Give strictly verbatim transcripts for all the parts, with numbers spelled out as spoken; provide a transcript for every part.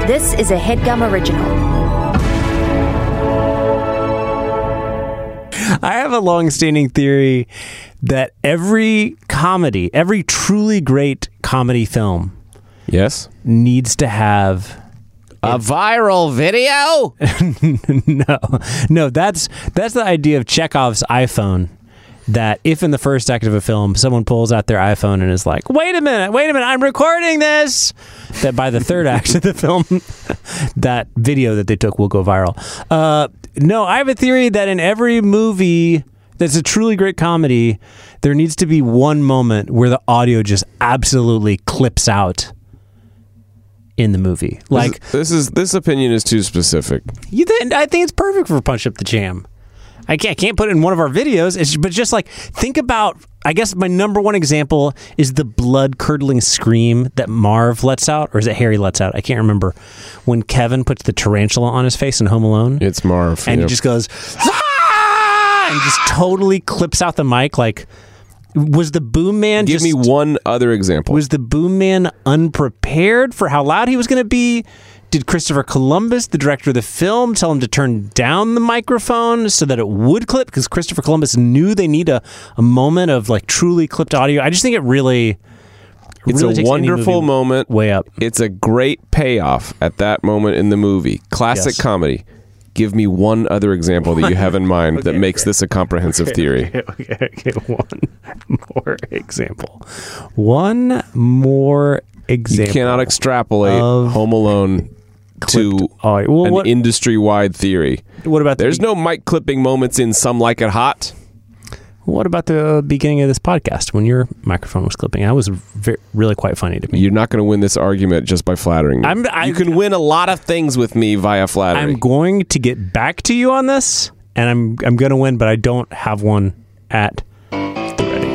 This is a HeadGum original. I have a long-standing theory that every comedy, every truly great comedy film, yes, needs to have a viral video. no, no, that's that's the idea of Chekhov's iPhone. That if in the first act of a film, someone pulls out their iPhone and is like, wait a minute, wait a minute, I'm recording this. That by the third act of the film, that video that they took will go viral. Uh, no, I have a theory that in every movie that's a truly great comedy, there needs to be one moment where the audio just absolutely clips out in the movie. Like this, this is this opinion is too specific. You think, I think it's perfect for Punch Up the Jam. I can't, I can't put it in one of our videos, it's, but just like, think about, I guess my number one example is the blood-curdling scream that Marv lets out, or is it Harry lets out? I can't remember. When Kevin puts the tarantula on his face in Home Alone. It's Marv. And yep. he just goes, ah! And just totally clips out the mic. Like, was the boom man Give just... me one other example. Was the boom man unprepared for how loud he was going to be? Did Christopher Columbus, the director of the film, tell him to turn down the microphone so that it would clip? Because Christopher Columbus knew they need a, a moment of like truly clipped audio. I just think it really, it's really a takes wonderful any moment. Way up. It's a great payoff at that moment in the movie. Classic Yes. comedy. Give me one other example that you have in mind Okay, that makes okay. this a comprehensive Okay, theory. Okay, okay, okay, one more example. One more example. You cannot extrapolate of Home Alone to audio. Well, an what- industry-wide theory. What about the There's no mic clipping moments in Some Like It Hot. What about the beginning of this podcast when your microphone was clipping? That was ve- really quite funny to me. You're not going to win this argument just by flattering me. I'm- I- you can win a lot of things with me via flattery. I'm going to get back to you on this, and I'm I'm going to win, but I don't have one at the ready.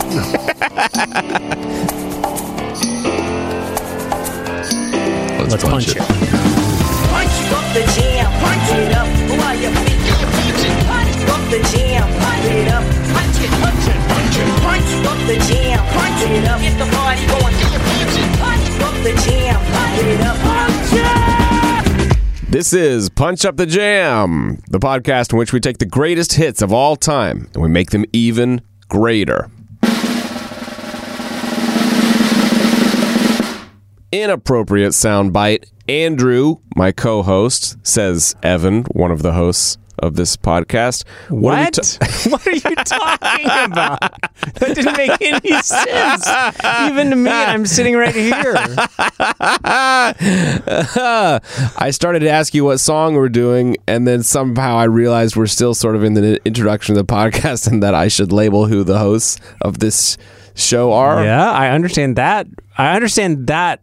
Let's, Let's punch, punch it. Punch up the jam, punch it up while you punch up the jam, punch it up, punch it, punch it, punch it, punch up the jam, punch it up, get the party going, punch up the jam, punch it up, punch it. This is Punch Up the Jam, the podcast in which we take the greatest hits of all time and we make them even greater. Inappropriate soundbite. Andrew, my co-host, says Evan, one of the hosts of this podcast. What? What are, we ta- What are you talking about? That didn't make any sense. Even to me, I'm sitting right here. I started to ask you what song we're doing, and then somehow I realized we're still sort of in the introduction of the podcast and that I should label who the hosts of this show are. Yeah, I understand that. I understand that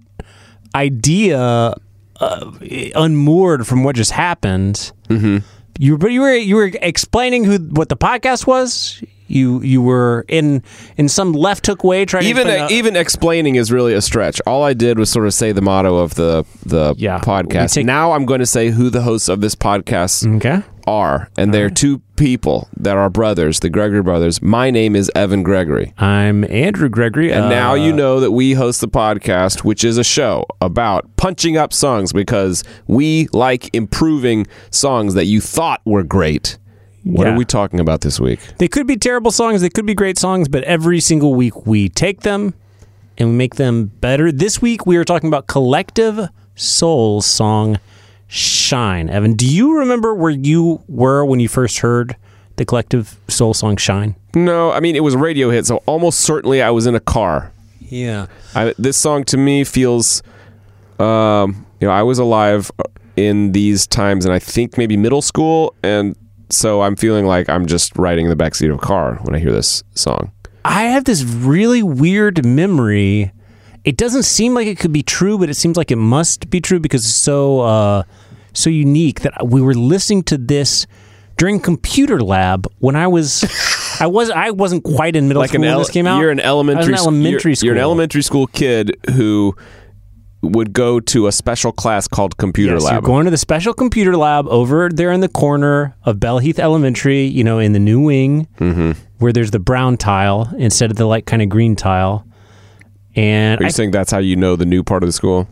idea uh, unmoored from what just happened. Mm-hmm. You, but you were you were explaining who what the podcast was. You you were in in some left hook way trying Even to explain the- even explaining is really a stretch. All I did was sort of say the motto of the the Yeah, we podcast. take- Now I'm going to say who the hosts of this podcast Okay. are, and they're two people that are brothers, the Gregory brothers. My name is Evan Gregory. I'm Andrew Gregory, And uh, now you know that we host the podcast, which is a show about punching up songs because we like improving songs that you thought were great. What Yeah. are we talking about this week? They could be terrible songs, they could be great songs, but every single week we take them and we make them better. This week we are talking about Collective Soul's song Shine. Evan, do you remember where you were when you first heard the Collective Soul song Shine? No, I mean, it was a radio hit, so almost certainly I was in a car. Yeah. I, this song to me feels, um, you know, I was alive in these times, and I think maybe middle school, and so I'm feeling like I'm just riding in the backseat of a car when I hear this song. I have this really weird memory. It doesn't seem like it could be true, but it seems like it must be true because it's so uh, so unique that we were listening to this during computer lab when I was I was I wasn't quite in middle Like school an when el- this came out. You're an elementary, I was in elementary you're, school. You're an elementary school kid who would go to a special class called computer Yes, lab. You're going to the special computer lab over there in the corner of Bellheath Elementary, you know, in the new wing, mm-hmm. where there's the brown tile instead of the like kind of green tile. And Are you I, saying that's how you know the new part of the school?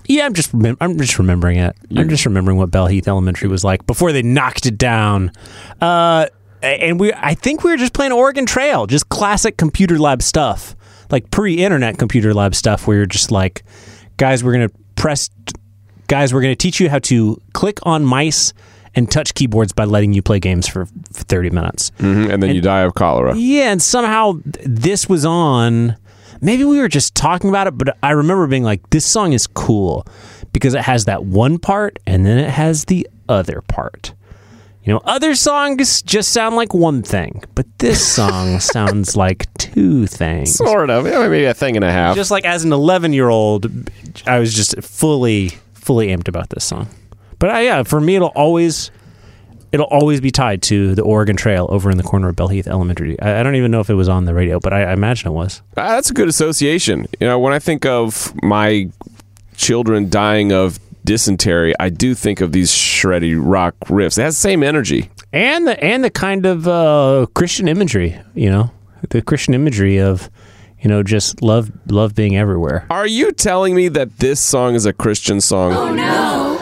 Yeah, I'm just remem- I'm just remembering it. I'm just remembering what Bell Heath Elementary was like before they knocked it down. Uh, and we, I think we were just playing Oregon Trail, just classic computer lab stuff, like pre-internet computer lab stuff, where you're just like, guys, we're gonna press, guys, we're gonna teach you how to click on mice and touch keyboards by letting you play games for, for thirty minutes, Mm-hmm. And then And- you die of cholera. Yeah, and somehow th- this was on. Maybe we were just talking about it, but I remember being like, this song is cool because it has that one part and then it has the other part. You know, other songs just sound like one thing, but this song sounds like two things. Sort of. Yeah, maybe a thing and a half. Just like as an eleven-year-old, I was just fully, fully amped about this song. But uh, yeah, for me, it'll always... It'll always be tied to the Oregon Trail over in the corner of Bell Heath Elementary. I, I don't even know if it was on the radio, but I, I imagine it was. Ah, that's a good association. You know, when I think of my children dying of dysentery, I do think of these shreddy rock riffs. It has the same energy. And the and the kind of uh, Christian imagery, you know, the Christian imagery of, you know, just love love being everywhere. Are you telling me that this song is a Christian song? Oh no.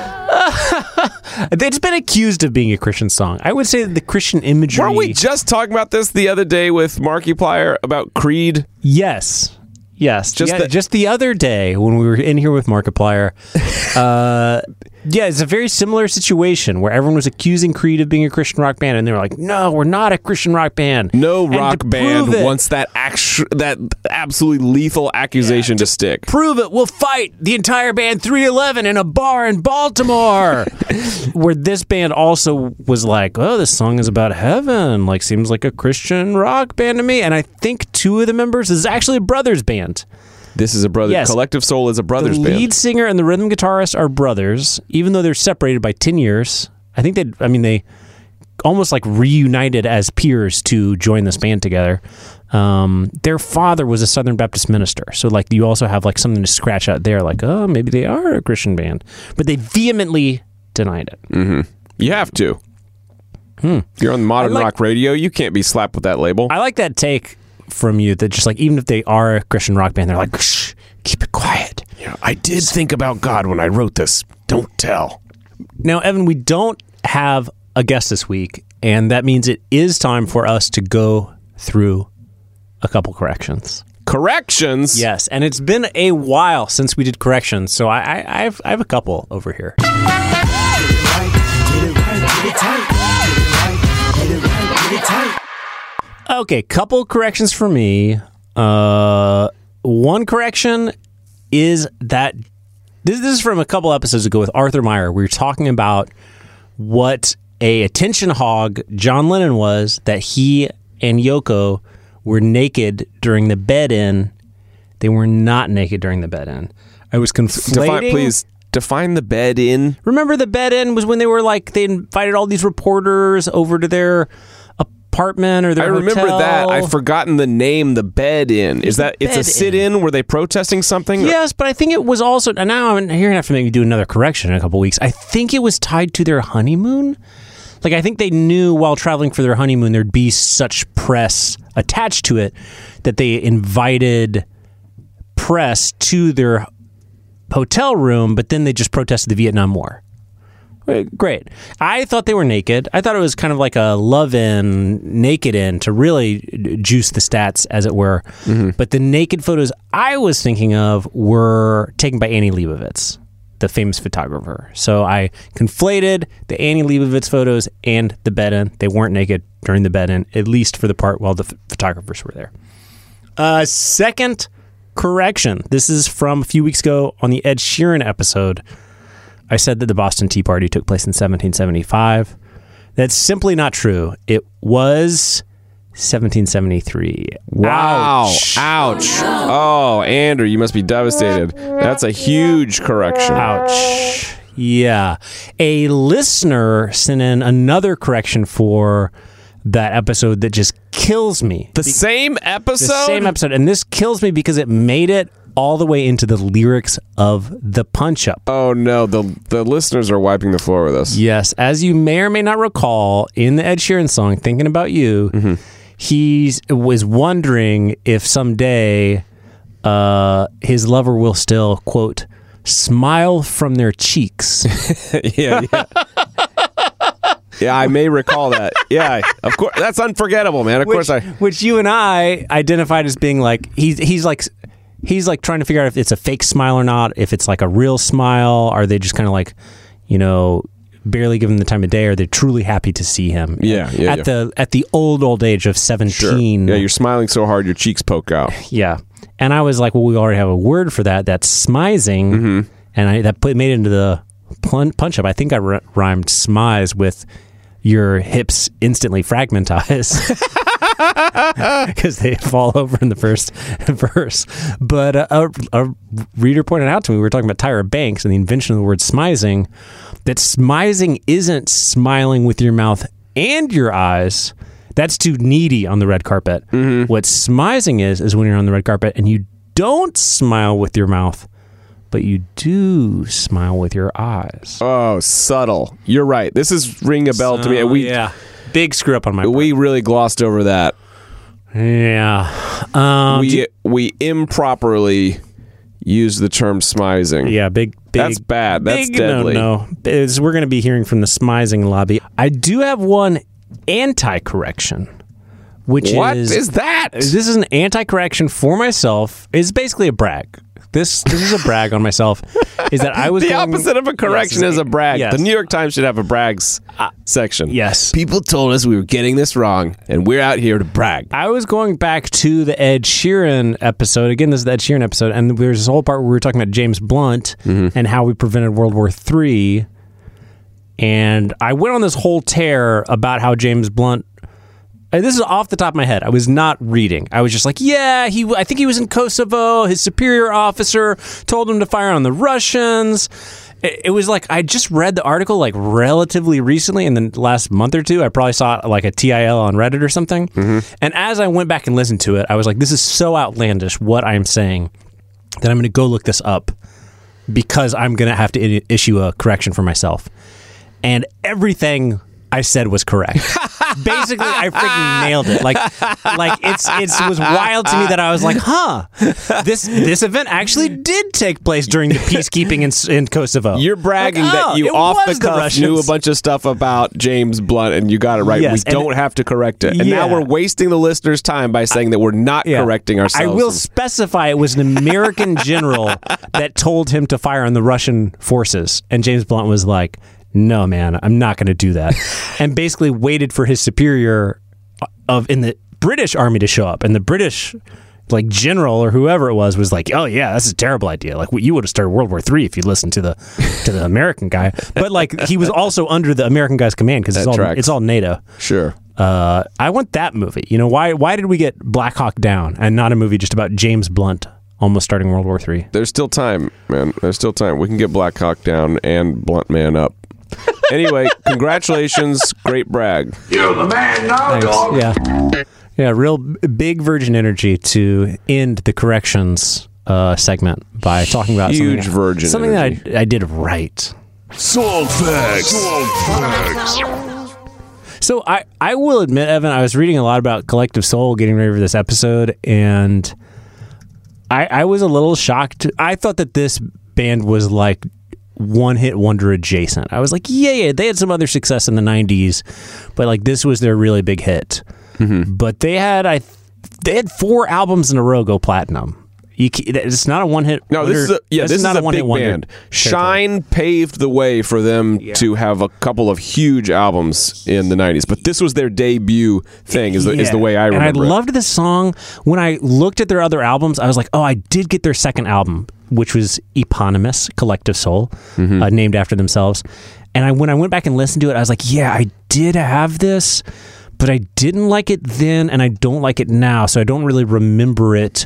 It's been accused of being a Christian song. I would say that the Christian imagery. Weren't we just talking about this the other day with Markiplier about Creed? Yes. Yes. Just Yeah, the- just the other day when we were in here with Markiplier. uh, yeah, it's a very similar situation where everyone was accusing Creed of being a Christian rock band, and they were like, "No, we're not a Christian rock band." No And to rock band prove it- wants that actu- that absolutely lethal accusation to stick. Prove it. We'll fight the entire band three eleven in a bar in Baltimore. Where this band also was like, oh, this song is about heaven. Like, seems like a Christian rock band to me. And I think two of the members is actually a brothers band. This is a brother. Yes. Collective Soul is a brothers the band. lead singer and the rhythm guitarist are brothers, even though they're separated by ten years. I think they, I mean, they almost like reunited as peers to join this band together. Um, their father was a Southern Baptist minister. So like you also have like something to scratch out there, like, oh, maybe they are a Christian band, but they vehemently denied it. Mm-hmm. You have to. Hmm. You're on modern I like- rock radio. You can't be slapped with that label. I like that take from you that just like, even if they are a Christian rock band, they're like, shh, keep it quiet. yeah, I did think about God when I wrote this. Don't tell. Now, Evan, we don't have a guest this week, and that means it is time for us to go through a couple corrections. Corrections. Yes, and it's been a while since we did corrections, so I, I, I, have, I have a couple over here. Okay, couple corrections for me. Uh, one correction is that this, this is from a couple episodes ago with Arthur Meyer. We were talking about what a attention hog John Lennon was, that he and Yoko were naked during the bed-in. They were not naked during the bed-in. I was conflating. Define, please define the bed in. Remember the bed-in was when they were like, they invited all these reporters over to their apartment or their I remember hotel. that. I've forgotten the name. The bed in. Is that it's a Bed-in. sit-in? Were they protesting something? Yes, but I think it was also, and now I'm, you're going to have to make me do another correction in a couple weeks. I think it was tied to their honeymoon. Like, I think they knew while traveling for their honeymoon there'd be such press attached to it that they invited press to their hotel room, but then they just protested the Vietnam War. Great. I thought they were naked. I thought it was kind of like a love-in, naked-in to really juice the stats, as it were. Mm-hmm. But the naked photos I was thinking of were taken by Annie Leibovitz, the famous photographer. So I conflated the Annie Leibovitz photos and the bed-in. They weren't naked during the bed-in, at least for the part while the ph- photographers were there. Uh, second correction. This is from a few weeks ago on the Ed Sheeran episode. I said that the Boston Tea Party took place in seventeen seventy-five. That's simply not true. It was seventeen seventy-three. Wow. Ouch. Ouch. Oh, Andrew, you must be devastated. That's a huge correction. Ouch. Yeah. A listener sent in another correction for that episode that just kills me. The same episode? The same episode. And this kills me because it made it all the way into the lyrics of the Punch Up. Oh, no. The the listeners are wiping the floor with us. Yes, as you may or may not recall, in the Ed Sheeran song, Thinking About You, mm-hmm. he was wondering if someday uh, his lover will still, quote, smile from their cheeks. yeah, yeah. Yeah, I may recall that. Yeah, of course. That's unforgettable, man. Of which, course I... Which you and I identified as being like, he's, he's like... He's like trying to figure out if it's a fake smile or not, if it's like a real smile. Are they just kind of like, you know, barely giving him the time of day? Or are they truly happy to see him? Yeah, yeah. At yeah. the at the old old age of seventeen. Sure. Yeah, you're smiling so hard your cheeks poke out. Yeah, and I was like, well, we already have a word for that. That's smizing, mm-hmm. and I that put made it into the punch up. I think I r- rhymed smize with your hips instantly fragmentize. Because they fall over in the first verse. But uh, a, a reader pointed out to me, we were talking about Tyra Banks and the invention of the word smizing, that smizing isn't smiling with your mouth and your eyes. That's too needy on the red carpet. Mm-hmm. What smizing is, is when you're on the red carpet and you don't smile with your mouth, but you do smile with your eyes. Oh, subtle. You're right. This is ringing a bell so, to me. We, yeah. Big screw up on my part. We really glossed over that. Yeah. Um, we you, we improperly use the term smizing. Yeah, big, big. That's bad. That's big, deadly. No, no. It's, we're going to be hearing from the smizing lobby. I do have one anti-correction, which what is... What is that? This is an anti-correction for myself. It's basically a brag. This this is a brag on myself. Is that I was the going, opposite of a correction yes, is a brag. Yes. The New York Times should have a brags uh, section. Yes. People told us we were getting this wrong, and we're out here to brag. I was going back to the Ed Sheeran episode. Again, this is the Ed Sheeran episode, and there's this whole part where we were talking about James Blunt mm-hmm. and how we prevented World War Three. And I went on this whole tear about how James Blunt... And this is off the top of my head. I was not reading. I was just like, yeah, he. I think he was in Kosovo. His superior officer told him to fire on the Russians. It, it was like, I just read the article like relatively recently in the last month or two. I probably saw it like a T I L on Reddit or something. Mm-hmm. And as I went back and listened to it, I was like, this is so outlandish what I'm saying that I'm going to go look this up because I'm going to have to I- issue a correction for myself. And everything I said was correct. Basically, I freaking nailed it. Like, like it's it's it was wild to me that I was like, huh, this this event actually did take place during the peacekeeping in, in Kosovo. You're bragging like, that oh, you off the the cuff Russians. knew a bunch of stuff about James Blunt, and you got it right. Yes, we don't have to correct it. And yeah. now we're wasting the listeners' time by saying that we're not yeah. correcting ourselves. I will specify it was an American general that told him to fire on the Russian forces, and James Blunt was like, no, man, I'm not going to do that. And basically waited for his superior of in the British army to show up. And the British like general or whoever it was was like, oh, yeah, that's a terrible idea. Like you would have started World War Three if you listened to the to the American guy. But like he was also under the American guy's command because it's all it's all NATO. Sure. Uh, I want that movie. You know, why why did we get Black Hawk Down and not a movie just about James Blunt almost starting World War Three? There's still time, man. There's still time. We can get Black Hawk Down and Blunt Man up. Anyway, congratulations. Great brag. You're the man now, Thanks. dog. Yeah. Yeah, real big Virgin energy to end the corrections uh, segment by talking about Huge something, Virgin something energy. that I, I did right. Salt facts. Salt facts. So I, I will admit, Evan, I was reading a lot about Collective Soul getting ready for this episode, and I, I was a little shocked. I thought that this band was like one-hit wonder adjacent. I was like, yeah, yeah, they had some other success in the nineties, but like this was their really big hit. Mm-hmm. But they had I, they had four albums in a row go platinum. You, it's not a one-hit. No, wonder. this is a, yeah, this, this is not is a, a one-hit big wonder band. territory. Shine paved the way for them Yeah. to have a couple of huge albums in the nineties, but this was their debut thing. Is the, is the way I remember. And I it. loved this song. When I looked at their other albums, I was like, oh, I did get their second album, which was eponymous, Collective Soul, mm-hmm. uh, named after themselves. And I when I went back and listened to it, I was like, yeah, I did have this, but I didn't like it then, and I don't like it now, so I don't really remember it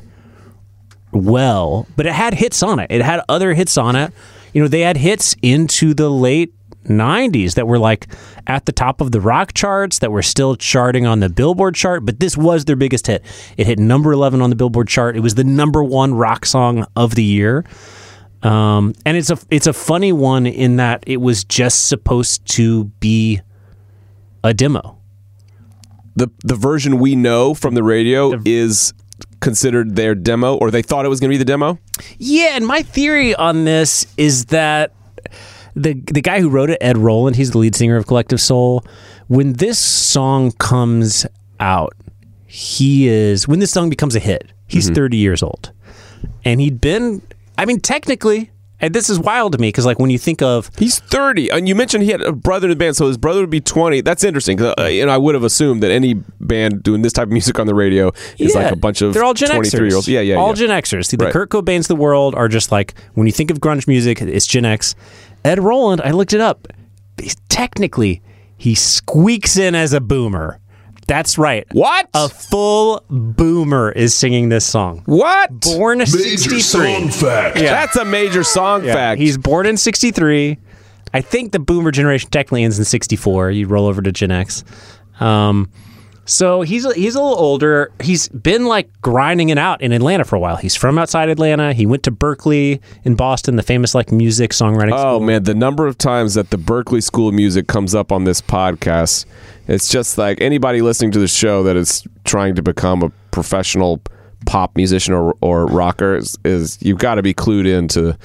well. But it had hits on it. It had other hits on it. You know, they had hits into the late nineties that were like at the top of the rock charts, that were still charting on the Billboard chart, but this was their biggest hit. It hit number eleven on the Billboard chart. It was the number one rock song of the year. Um, and it's a it's a funny one in that it was just supposed to be a demo. the the version we know from the radio The- is considered their demo, or they thought it was going to be the demo? Yeah, and my theory on this is that the the guy who wrote it, Ed Roland, he's the lead singer of Collective Soul. When this song comes out, he is when this song becomes a hit, he's mm-hmm. thirty years old, and he'd been. I mean, technically. And this is wild to me because, like, when you think of he's thirty, and you mentioned he had a brother in the band, so his brother would be twenty. That's interesting because uh, you know I would have assumed that any band doing this type of music on the radio is yeah, like a bunch of they're all Gen twenty-three year olds. Yeah, yeah, all yeah. Gen Xers. The right. Kurt Cobains of the world are just like when you think of grunge music, it's Gen X. Ed Roland, I looked it up. He's, technically, he squeaks in as a boomer. That's right. What? A full boomer is singing this song. What? Born Major sixty-three. song fact. Yeah. That's a major song Yeah. fact. He's born in sixty-three. I think the boomer generation technically ends in sixty-four. You roll over to Gen X. Um, so he's a, he's a little older. He's been like grinding it out in Atlanta for a while. He's from outside Atlanta. He went to Berkeley in Boston, the famous like music songwriting oh, school. man, the number of times that the Berkeley School of Music comes up on this podcast, it's just like anybody listening to the show that is trying to become a professional pop musician or, or rocker is, is you've got to be clued into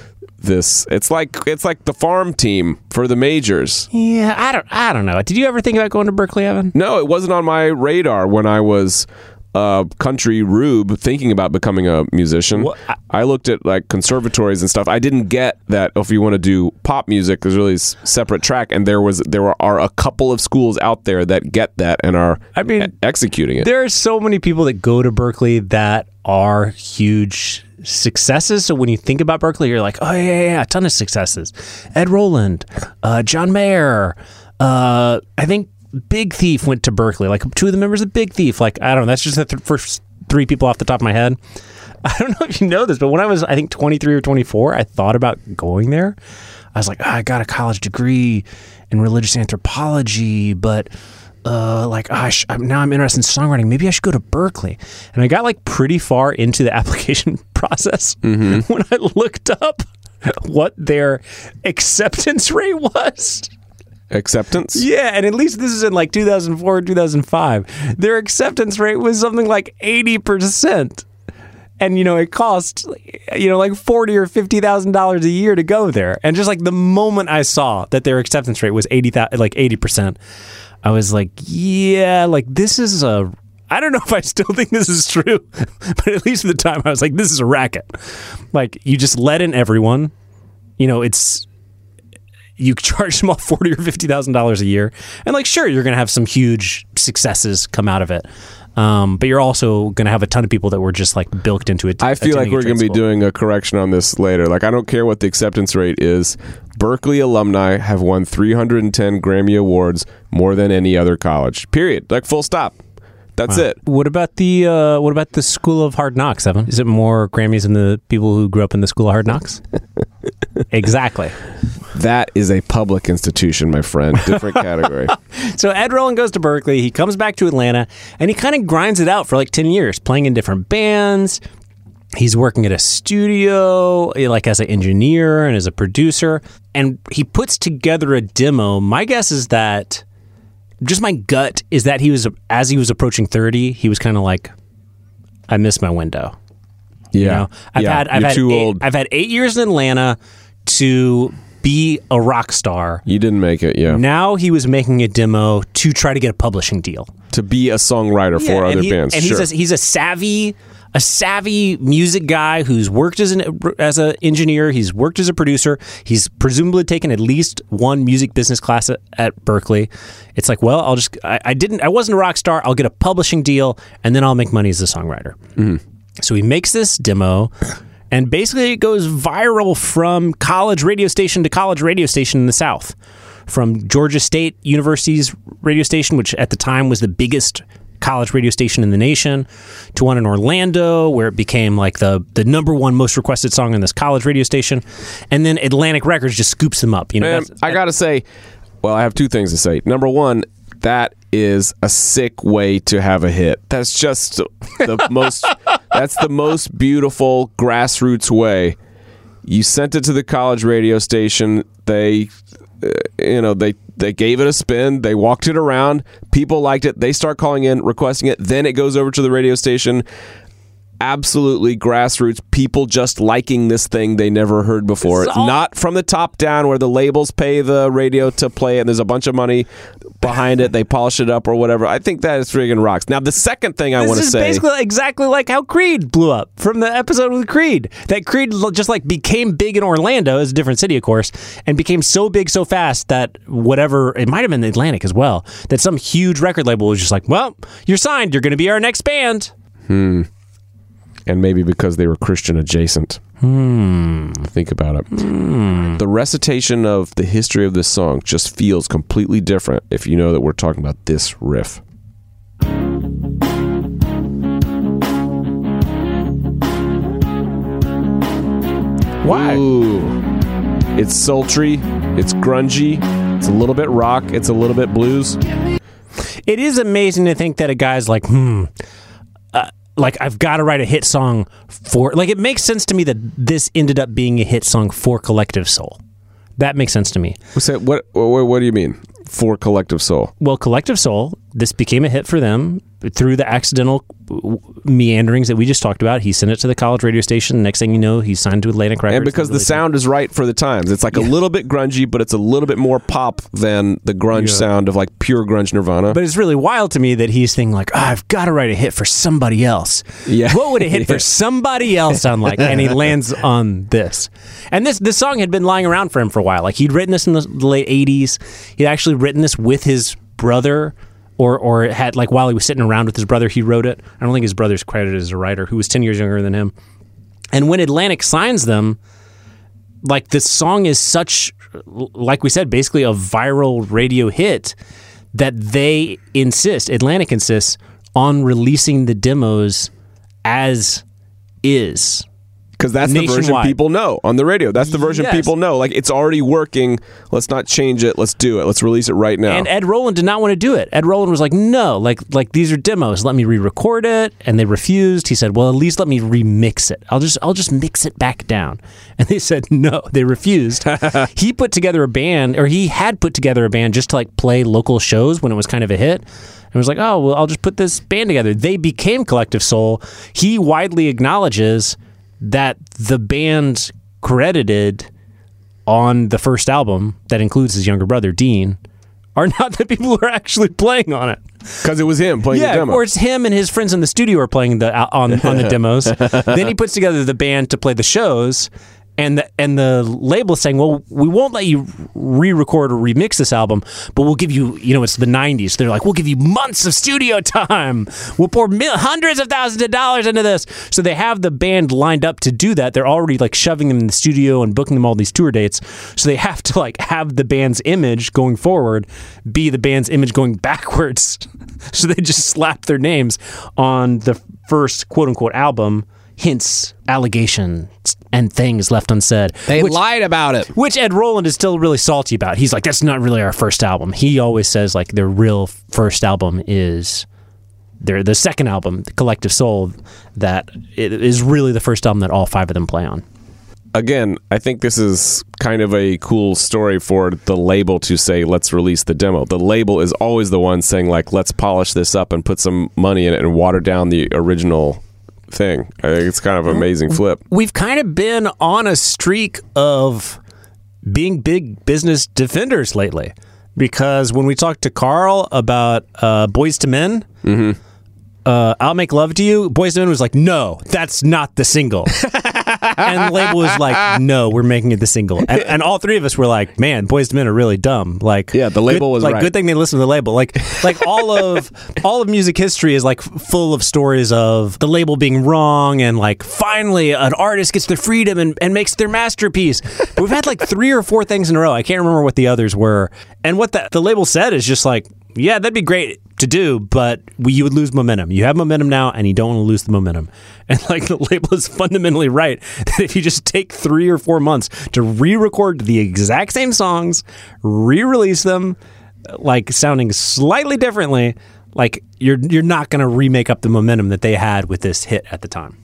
this. It's like it's like the farm team for the majors. Yeah, I don't I don't know. Did you ever think about going to Berkeley, Evan? No, it wasn't on my radar when I was a country rube thinking about becoming a musician. What? I looked at like conservatories and stuff. I didn't get that if you want to do pop music, there's really a separate track, and there was there are a couple of schools out there that get that and are I mean, e- executing it. There are so many people that go to Berkeley that are huge successes. So when you think about Berkeley, you're like, oh yeah, yeah, yeah, a ton of successes. Ed Roland, uh, John Mayer, uh, I think Big Thief went to Berkeley. Like two of the members of Big Thief. Like I don't know. That's just the th- first three people off the top of my head. I don't know if you know this, but when I was I think twenty-three or twenty-four, I thought about going there. I was like, oh, I got a college degree in religious anthropology, but. Uh, like, oh, sh- now I'm interested in songwriting. Maybe I should go to Berkeley. And I got like pretty far into the application process mm-hmm. when I looked up what their acceptance rate was. Acceptance? Yeah, and at least this is in like two thousand four, two thousand five. Their acceptance rate was something like eighty percent. And, you know, it cost, you know, like forty or fifty thousand dollars a year to go there. And just like the moment I saw that their acceptance rate was eighty, like eighty percent, I was like, yeah, like this is a, I don't know if I still think this is true, but at least at the time I was like, this is a racket. Like you just let in everyone, you know, it's, you charge them all forty or fifty thousand dollars a year. And like, sure, you're going to have some huge successes come out of it. Um, but you're also going to have a ton of people that were just like bilked into it. I feel like we're going to be doing a correction on this later. Like, I don't care what the acceptance rate is. Berkeley alumni have won three hundred ten Grammy Awards, more than any other college. Period. Like, full stop. That's wow. it. What about the uh, what about the School of Hard Knocks, Evan? Is it more Grammys than the people who grew up in the School of Hard Knocks? Exactly. That is a public institution, my friend. Different category. So Ed Roland goes to Berkeley. He comes back to Atlanta, and he kind of grinds it out for like ten years, playing in different bands. He's working at a studio, like as an engineer and as a producer, and he puts together a demo. My guess is that, just my gut is that he was, as he was approaching thirty, he was kind of like, I missed my window. Yeah, you know? I've yeah. had I've You're had too eight, old. I've had eight years in Atlanta to be a rock star. You didn't make it, yeah. Now he was making a demo to try to get a publishing deal. To be a songwriter Yeah, for and other he- bands, and sure. he's a, he's a savvy, a savvy music guy who's worked as an as an engineer. He's worked as a producer. He's presumably taken at least one music business class at, at Berkeley. It's like, well, I'll just I, I didn't I wasn't a rock star. I'll get a publishing deal, and then I'll make money as a songwriter. Mm-hmm. So he makes this demo. And basically it goes viral from college radio station to college radio station in the South. From Georgia State University's radio station, which at the time was the biggest college radio station in the nation, to one in Orlando, where it became like the, the number one most requested song on this college radio station. And then Atlantic Records just scoops them up. You know, Man, that's- I got to say, well, I have two things to say. Number one, that is a sick way to have a hit. That's just the most that's the most beautiful grassroots way. You sent it to the college radio station. They uh, you know, they they gave it a spin. They walked it around. People liked it. They start calling in, requesting it. Then it goes over to the radio station. absolutely grassroots people just liking this thing they never heard before. It's It's all- not from the top down where the labels pay the radio to play it and there's a bunch of money behind it. They polish it up or whatever. I think that is friggin' rocks. Now, the second thing I want to This is say... basically exactly like how Creed blew up from the episode with Creed. That Creed l- just like became big in Orlando, it's a different city, of course, and became so big so fast that whatever, it might have been the Atlantic as well, that some huge record label was just like, well, you're signed, you're going to be our next band. Hmm. And maybe because they were Christian adjacent. Hmm. Think about it. Hmm. The recitation of the history of this song just feels completely different if you know that we're talking about this riff. Why? Ooh. It's sultry. It's grungy. It's a little bit rock. It's a little bit blues. It is amazing to think that a guy's like, hmm, uh, like I've got to write a hit song for, like it makes sense to me that this ended up being a hit song for Collective Soul. That makes sense to me. What's that? What, what, what do you mean? For Collective Soul? Well, Collective Soul, this became a hit for them through the accidental meanderings that we just talked about. He sent it to the college radio station. Next thing you know, he's signed to Atlantic Records. And because the sound is right for the times. It's like a Yeah. little bit grungy, but it's a little bit more pop than the grunge Yeah. sound of like pure grunge Nirvana. But it's really wild to me that he's thinking like, oh, I've got to write a hit for somebody else. Yeah. What would a hit for somebody else sound like? And he lands on this. And this this song had been lying around for him for a while. Like he'd written this in the late eighties. He'd actually written this with his brother. Or, or had like while he was sitting around with his brother, he wrote it. I don't think his brother's credited as a writer, who was ten years younger than him. And when Atlantic signs them, like this song is such, like we said, basically a viral radio hit that they insist, Atlantic insists, on releasing the demos as is. Because that's the version Nationwide. people know on the radio. That's the version Yes. people know. Like, it's already working. Let's not change it. Let's do it. Let's release it right now. And Ed Roland did not want to do it. Ed Roland was like, no, like like these are demos. Let me re-record it. And they refused. He said, well, at least let me remix it. I'll just I'll just mix it back down. And they said no. They refused. He put together a band, or he had put together a band just to like play local shows when it was kind of a hit. And was like, oh, well, I'll just put this band together. They became Collective Soul. He widely acknowledges that the band credited on the first album that includes his younger brother, Dean, are not the people who are actually playing on it. Because it was him playing Yeah, the demo. or it's him and his friends in the studio are playing the on on the demos. Then he puts together the band to play the shows, and the and the label is saying, well, we won't let you re-record or remix this album, but we'll give you, you know, it's the nineties. They're like, we'll give you months of studio time. We'll pour mil- hundreds of thousands of dollars into this. So they have the band lined up to do that. They're already like shoving them in the studio and booking them all these tour dates. So they have to like have the band's image going forward be the band's image going backwards. So they just slap their names on the first quote unquote album. Hints, allegations, and things left unsaid. They which, lied about it. which Ed Roland is still really salty about. He's like, that's not really our first album. He always says like their real first album is their the second album, The Collective Soul, that it is really the first album that all five of them play on. Again, I think this is kind of a cool story for the label to say, let's release the demo. The label is always the one saying, like, let's polish this up and put some money in it and water down the original thing. I think it's kind of an amazing flip. We've kind of been on a streak of being big business defenders lately, because when we talked to Carl about uh, Boyz two Men, Mm-hmm. uh, I'll Make Love to You, Boyz two Men was like, no, that's not the single. And the label was like, no, we're making it the single. And, and all three of us were like, man, Boyz two Men are really dumb. Like, Yeah, the label good, was like, right. Good thing they listened to the label. Like, like all of all of music history is like full of stories of the label being wrong, and like finally an artist gets their freedom and, and makes their masterpiece. But we've had like three or four things in a row. I can't remember what the others were. And what the, the label said is just like, yeah, that'd be great to do, but we, you would lose momentum. You have momentum now, and you don't want to lose the momentum. And like the label is fundamentally right that if you just take three or four months to re-record the exact same songs, re-release them, like sounding slightly differently, like you're you're not going to remake up the momentum that they had with this hit at the time.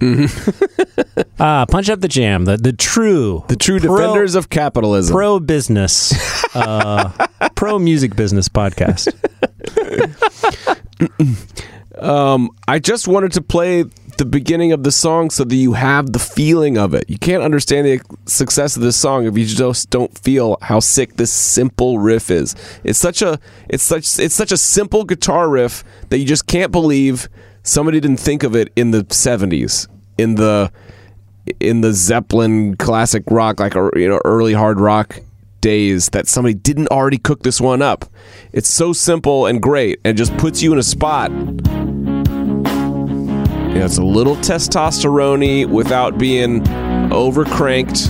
uh, Punch Up the Jam, the the true The true pro- defenders of capitalism. pro business, uh, pro music business podcast. Um, I just wanted to play the beginning of the song so that you have the feeling of it. You can't understand the success of this song if you just don't feel how sick this simple riff is. It's such a it's such it's such a simple guitar riff that you just can't believe somebody didn't think of it in the seventies, in the in the Zeppelin classic rock, like you know early hard rock days, that somebody didn't already cook this one up. It's so simple and great, and just puts you in a spot. You know, it's a little testosterone-y without being over-cranked.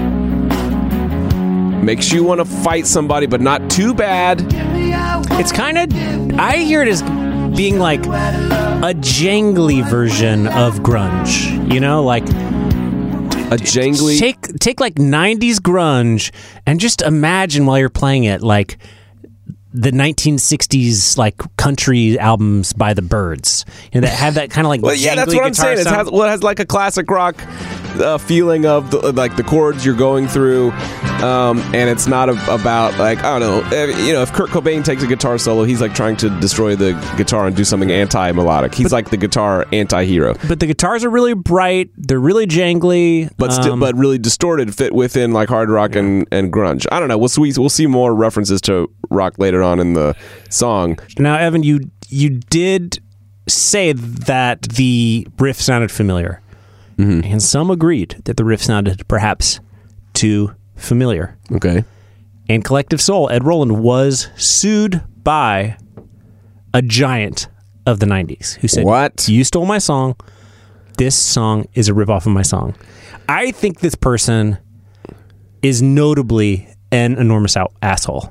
Makes you want to fight somebody, but not too bad. It's kind of, I hear it as being like a jangly version of grunge. You know, like A jangly... take take like nineties grunge and just imagine while you're playing it like the nineteen sixties like country albums by the Byrds, you know, that have that kind of like Well, yeah, that's what I'm saying. It has, well, it has like a classic rock uh, feeling of the, like the chords you're going through, um, and it's not a, about like I don't know, uh, you know, if Kurt Cobain takes a guitar solo, he's like trying to destroy the guitar and do something anti-melodic. He's but, like the guitar anti-hero. But the guitars are really bright, they're really jangly, but sti- um, but really distorted, fit within like hard rock yeah. and, and grunge. I don't know. We'll see, we'll see more references to rock later on in the song. Now, Evan, you you did say that the riff sounded familiar, mm-hmm. and some agreed that the riff sounded perhaps too familiar. Okay. And Collective Soul, Ed Roland, was sued by a giant of the nineties who said, "What? You stole my song. This song is a ripoff of my song." I think this person is notably an enormous out- asshole.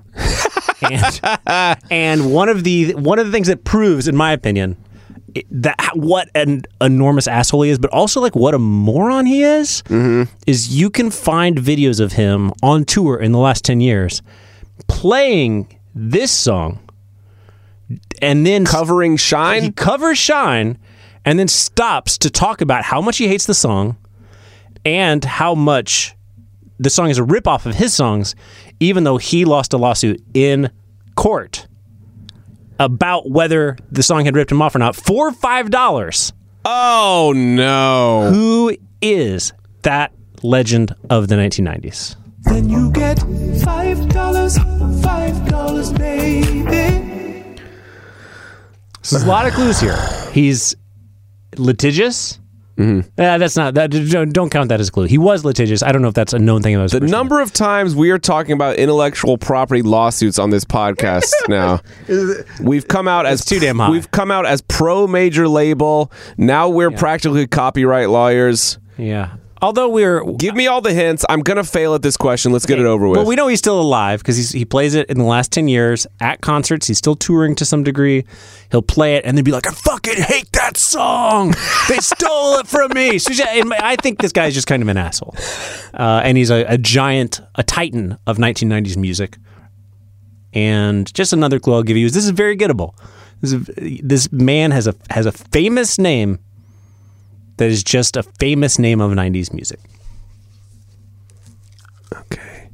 and, and one of the one of the things that proves, in my opinion, that what an enormous asshole he is, but also like what a moron he is, mm-hmm. is you can find videos of him on tour in the last ten years playing this song and then covering Shine. He covers Shine and then stops to talk about how much he hates the song and how much the song is a ripoff of his songs, even though he lost a lawsuit in court about whether the song had ripped him off or not for five dollars. Oh, no. Who is that legend of the nineteen nineties? Then you get five dollars, five dollars, baby. So there's a lot of clues here. He's litigious. Mm-hmm. Yeah, that's not that. Don't, don't count that as a clue. He was litigious. I don't know if that's a known thing about his The number of times we are talking about intellectual property lawsuits on this podcast now. We've come out as it's too damn high. We've come out as pro major label. Now we're yeah. practically copyright lawyers. Yeah. Although we're... Give me all the hints. I'm going to fail at this question. Let's get it over with. Well, we know he's still alive because he plays it in the last ten years at concerts. He's still touring to some degree. He'll play it and then be like, I fucking hate that song. They stole it from me. So I think this guy's just kind of an asshole. Uh, and he's a, a giant, a titan of nineteen nineties music. And just another clue I'll give you is this is very gettable. This, is, this man has a has a famous name that is just a famous name of nineties music. Okay.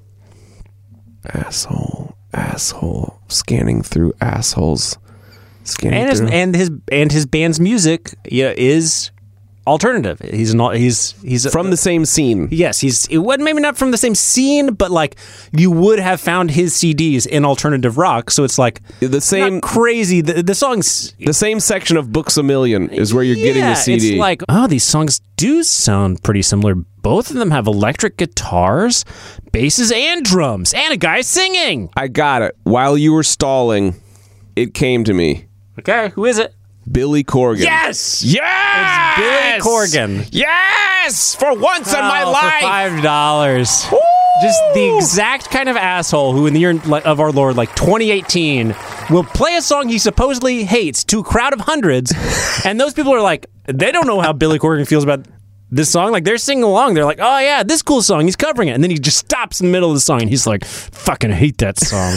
Asshole, asshole, scanning through assholes, scanning and his, through. and his and his band's music yeah, is alternative. He's not. He's he's from the same scene. Yes, he's. It wasn't maybe not from the same scene, but like you would have found his C Ds in alternative rock. So it's like the same not crazy. The, the songs, the same section of Books a Million is where you're yeah, getting the C D. It's like, oh, these songs do sound pretty similar. Both of them have electric guitars, basses, and drums, and a guy singing. I got it. While you were stalling, it came to me. Okay, who is it? Billy Corgan. Yes! Yes! It's Billy Corgan. Yes! For once oh, in my life! For five dollars. Just the exact kind of asshole who in the year of our Lord, like twenty eighteen, will play a song he supposedly hates to a crowd of hundreds, and those people are like, they don't know how Billy Corgan feels about this song. Like, they're singing along. They're like, oh, yeah, this cool song. He's covering it. And then he just stops in the middle of the song, and he's like, fucking hate that song.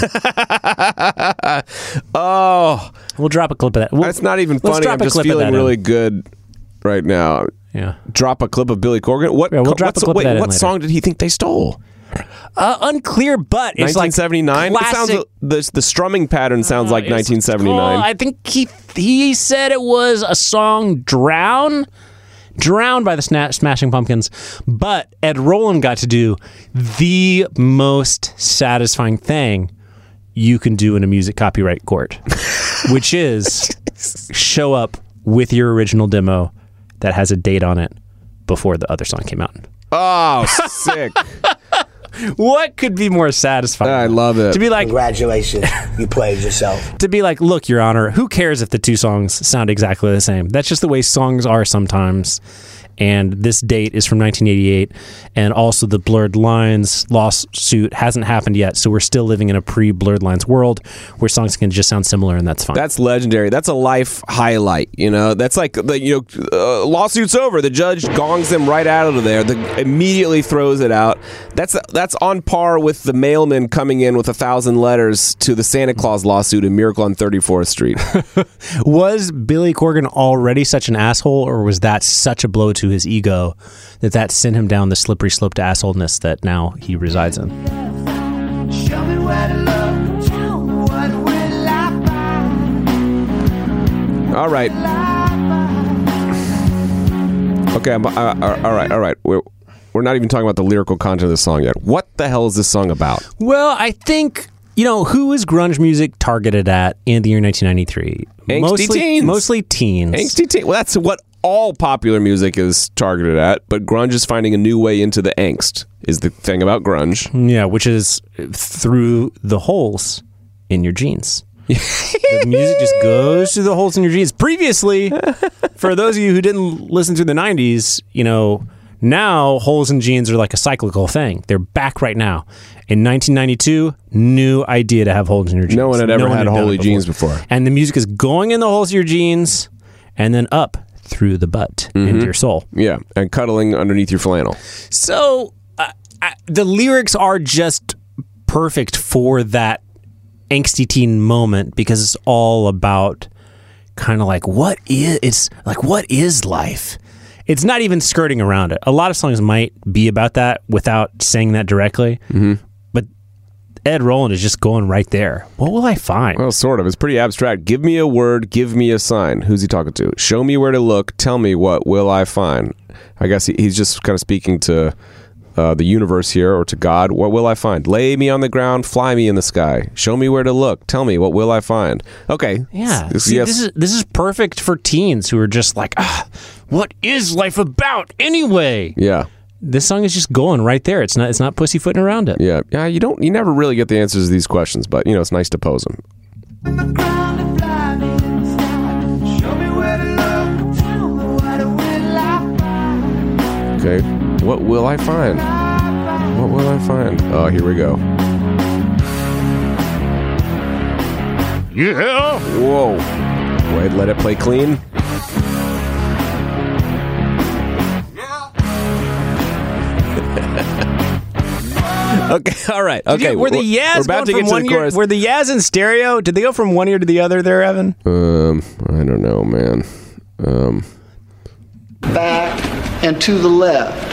Oh. We'll drop a clip of that. We'll, That's not even funny. I'm just feeling really in. good right now. Yeah. Drop a clip of Billy Corgan? What, yeah, we'll drop a clip wait, of that what in song did he think they stole? Uh, unclear, but it's nineteen like seventy-nine. It classic. sounds the the strumming pattern sounds like Uh, it's- nineteen seventy-nine. Oh, I think he he said it was a song "Drown," "Drown" by the Sna- Smashing Pumpkins. But Ed Roland got to do the most satisfying thing you can do in a music copyright court, which is show up with your original demo that has a date on it before the other song came out. Oh, sick! What could be more satisfying? I love it. To be like, Congratulations, you played yourself. to be like, look, Your Honor, who cares if the two songs sound exactly the same? That's just the way songs are sometimes. And this date is from nineteen eighty-eight, and also the Blurred Lines lawsuit hasn't happened yet, so we're still living in a pre-Blurred Lines world where songs can just sound similar, and that's fine. That's legendary. That's a life highlight. You know, that's like the you know uh, lawsuit's over. The judge gongs them right out of there. The, immediately throws it out. That's that's on par with the mailman coming in with a thousand letters to the Santa Claus lawsuit in Miracle on thirty-fourth Street. Was Billy Corgan already such an asshole, or was that such a blow to his ego that that sent him down the slippery slope to assholeness that now he resides in? Show me where to look. Tell me what will I find? All right. Okay. I'm, uh, uh, all right. All right. We're we're not even talking about the lyrical content of the song yet. What the hell is this song about? Well, I think, you know, who is grunge music targeted at in the year nineteen ninety-three? Angsty mostly, teens. Mostly teens. Angsty teen. Well, that's what all popular music is targeted at, but grunge is finding a new way into the angst, is the thing about grunge. Yeah, which is through the holes in your jeans. The music just goes through the holes in your jeans. Previously, for those of you who didn't listen through the nineties, you know, now holes in jeans are like a cyclical thing. They're back right now. In nineteen ninety-two, new idea to have holes in your jeans. No one had ever had done holy it jeans before. And the music is going in the holes of your jeans and then up through the butt into your soul. Yeah, and cuddling underneath your flannel. So uh, I, the lyrics are just perfect for that angsty teen moment because it's all about kind of like what is it's like what is life. It's not even skirting around it. A lot of songs might be about that without saying that directly, mm-hmm. but Ed Roland is just going right there. What will I find? Well, sort of. It's pretty abstract. Give me a word, give me a sign. Who's he talking to? Show me where to look, tell me what will I find. I guess he, he's just kind of speaking to uh, the universe here, or to God. What will I find? Lay me on the ground, fly me in the sky. Show me where to look, tell me what will I find. Okay. Yeah. This, See, yes. this is this is perfect for teens who are just like, ah, what is life about anyway? Yeah. This song is just going right there. It's not it's not pussyfooting around it. Yeah. Yeah, you don't you never really get the answers to these questions, but you know, it's nice to pose them. On the ground and fly me in the sky. Show me where to look. Tell me what will I find? Okay. What will I find? What will I find? Oh, here we go. Yeah. Whoa. Wait, let it play clean. Okay, all right. Okay, You- were the we're- Yaz we're about to going get from to the one ear? chorus. Were the Yaz in stereo? Did they go from one ear to the other there, Evan? Um, I don't know, man. Um, Back and to the left.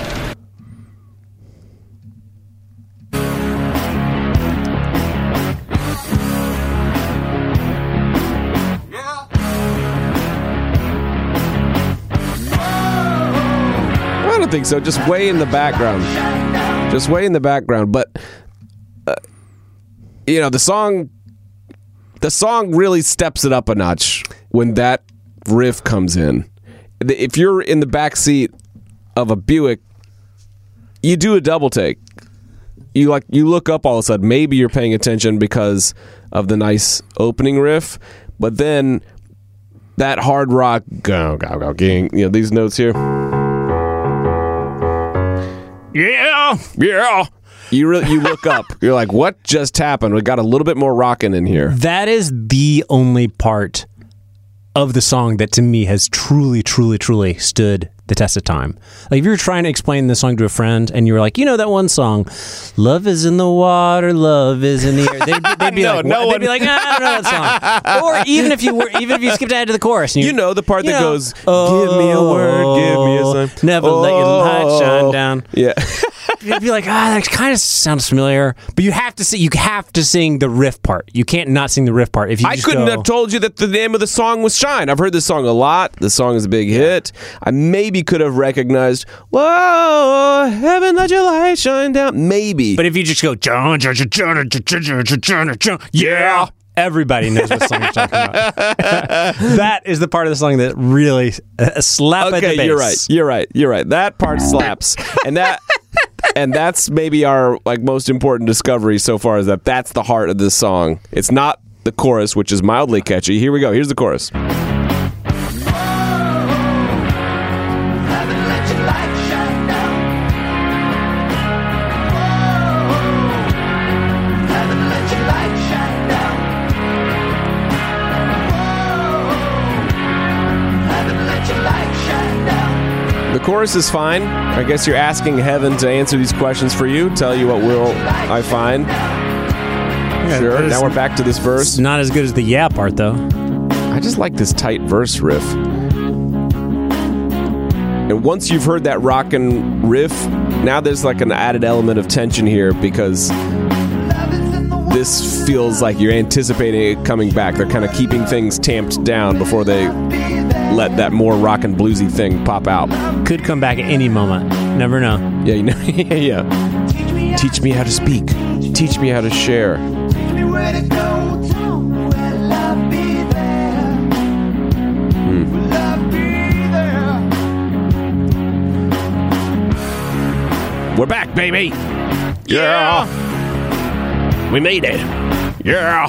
I don't think so. Just way in the background. Just way in the background. But uh, you know, the song, the song really steps it up a notch when that riff comes in. If you're in the back seat of a Buick, you do a double take. You like you look up all of a sudden. Maybe you're paying attention because of the nice opening riff, but then that hard rock go go go gang. You know these notes here. Yeah. Yeah. You really you look up. You're like, what just happened? We got a little bit more rocking in here. That is the only part of the song that to me has truly, truly, truly stood the test of time. Like if you were trying to explain the song to a friend and you were like, you know that one song, "Love is in the water, love is in the air." They'd, they'd be No, like, no what? one- They'd be like, ah, I don't know that song. Or even if you were, even if you skipped ahead to the chorus, and You know the part you that know, goes, "Give me a word, give me a sign." Never let your light Oh. shine down. Yeah. you'd be like, ah, that kind of sounds familiar. But you have to sing. You have to sing the riff part. You can't not sing the riff part. If you I just couldn't go, have told you that the name of the song was Shine. I've heard this song a lot. The song is a big hit. I maybe could have recognized, whoa, heaven let your light shine down. Maybe. But if you just go, John, John, John, John, John, John, John, John, yeah, everybody knows what song you're talking about. That is the part of the song that really uh, slap at the Okay, bass. you're right. You're right. You're right. That part slaps. And that and that's maybe our like most important discovery so far is that that's the heart of this song. It's not the chorus, which is mildly catchy. Here we go. Here's the chorus. Haven't let your light shine down. Whoa, haven't let your light shine down. Whoa, haven't let your light shine down. The chorus is fine. I guess you're asking heaven to answer these questions for you, tell you what will I find. Sure. that is- Now we're back to this It's verse. not as good as the yeah part, though. I just like this tight verse riff. And once you've heard that rockin' riff, now there's like an added element of tension here because this feels like you're anticipating it coming back. They're kind of keeping things tamped down before they let that more rock and bluesy thing pop out. Could come back at any moment. Never know. Yeah, you know, yeah, yeah. Teach me how to speak. Teach me how to share. Tell me where to go, tell me where love be there. Will love be there? We're back, baby. Yeah. We made it. Yeah.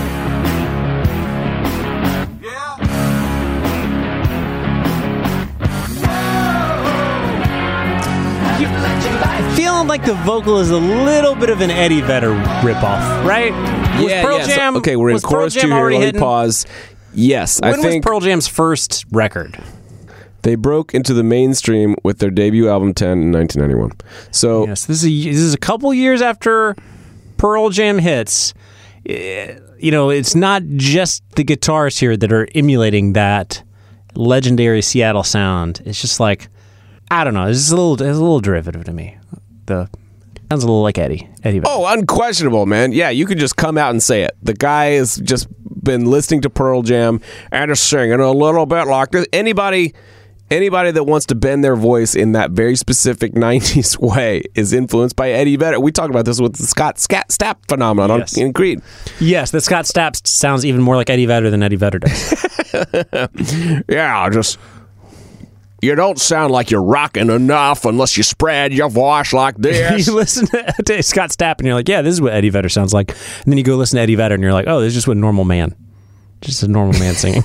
Feeling like the vocal is a little bit of an Eddie Vedder ripoff, right? Was yeah, Pearl yeah. Jam, So, okay, we're in was Pearl chorus two Jam here. already Let me hitting? pause. Yes, When I think was Pearl Jam's first record? they broke into the mainstream with their debut album ten in nineteen ninety-one. So Yes, this is a, this is a couple years after Pearl Jam hits. Eh, You know, it's not just the guitars here that are emulating that legendary Seattle sound. It's just like, I don't know. It's just a little, it's a little derivative to me. The sounds a little like Eddie. Eddie. Vedder. Oh, unquestionable, man. Yeah, you could just come out and say it. The guy has just been listening to Pearl Jam and is singing a little bit like this. Anybody, anybody that wants to bend their voice in that very specific nineties way is influenced by Eddie Vedder. We talked about this with the Scott Scat Stapp phenomenon Yes. on, in Creed. Yes, the Scott Stapp sounds even more like Eddie Vedder than Eddie Vedder does. Yeah, just... You don't sound like you're rocking enough unless you spread your voice like this. You listen to, to Scott Stapp and you're like, yeah, this is what Eddie Vedder sounds like. And then you go listen to Eddie Vedder and you're like, oh, this is just what a normal man. Just a normal man singing.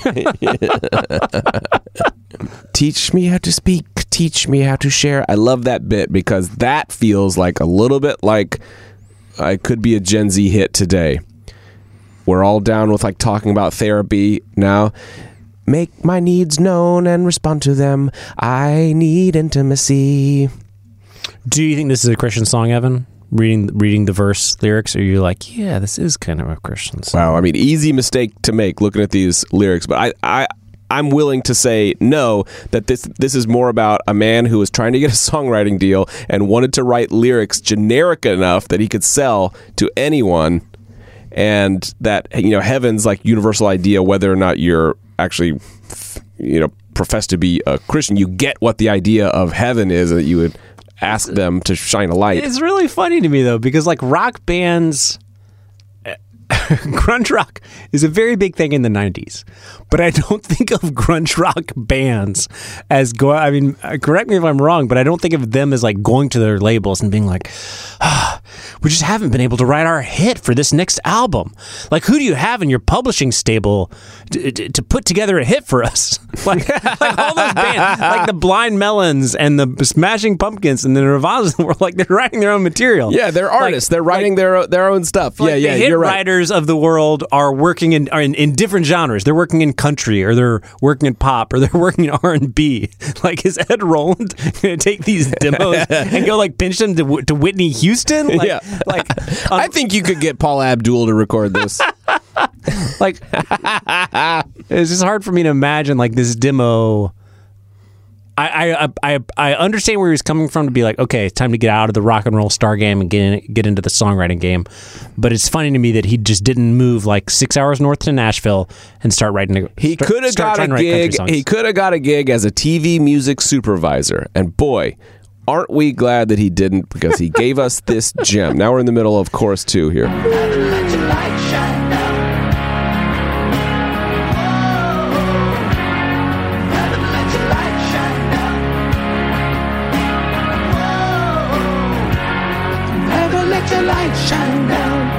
Teach me how to speak. Teach me how to share. I love that bit because that feels like a little bit like I could be a Gen Z hit today. We're all down with like talking about therapy now. Make my needs known and respond to them. I need intimacy. Do you think this is a Christian song, Evan? Reading reading the verse lyrics, or are you like, yeah, this is kind of a Christian song? Wow, I mean, easy mistake to make looking at these lyrics, but I, I, I'm willing to say no, that this this is more about a man who was trying to get a songwriting deal and wanted to write lyrics generic enough that he could sell to anyone, and that, you know, heaven's like universal idea, whether or not you're actually, you know, profess to be a Christian, you get what the idea of heaven is, that you would ask them to shine a light. It's really funny to me, though, because like rock bands, grunge rock is a very big thing in the nineties, but I don't think of grunge rock bands as go. I mean, correct me if I'm wrong, but I don't think of them as like going to their labels and being like, ah, we just haven't been able to write our hit for this next album. Like, who do you have in your publishing stable to, to, to put together a hit for us? like, like all those bands, like the Blind Melons and the Smashing Pumpkins and the Nirvanas, were like they're writing their own material. Yeah, they're artists. Like- they're writing like- their their own stuff. like yeah, yeah, the hit you're right. writers of the world are working in, are in in different genres. They're working in country, or they're working in pop, or they're working in R and B. Like, is Ed Roland going to take these demos and go like pinch them to, to Whitney Houston? Like, Yeah. like I think you could get Paul Abdul to record this. like it's just hard for me to imagine like this demo. I, I I I understand where he's coming from to be like, okay, it's time to get out of the rock and roll star game and get in, get into the songwriting game. But it's funny to me that he just didn't move like six hours north to Nashville and start writing. A, He start, could have start got trying a to write country gig. songs. He could have got a gig as a T V music supervisor. And boy, aren't we glad that he didn't, because he gave us this gem. Now we're in the middle of chorus two here. Let your light shine down. Let your light shine down. Never let your light shine down.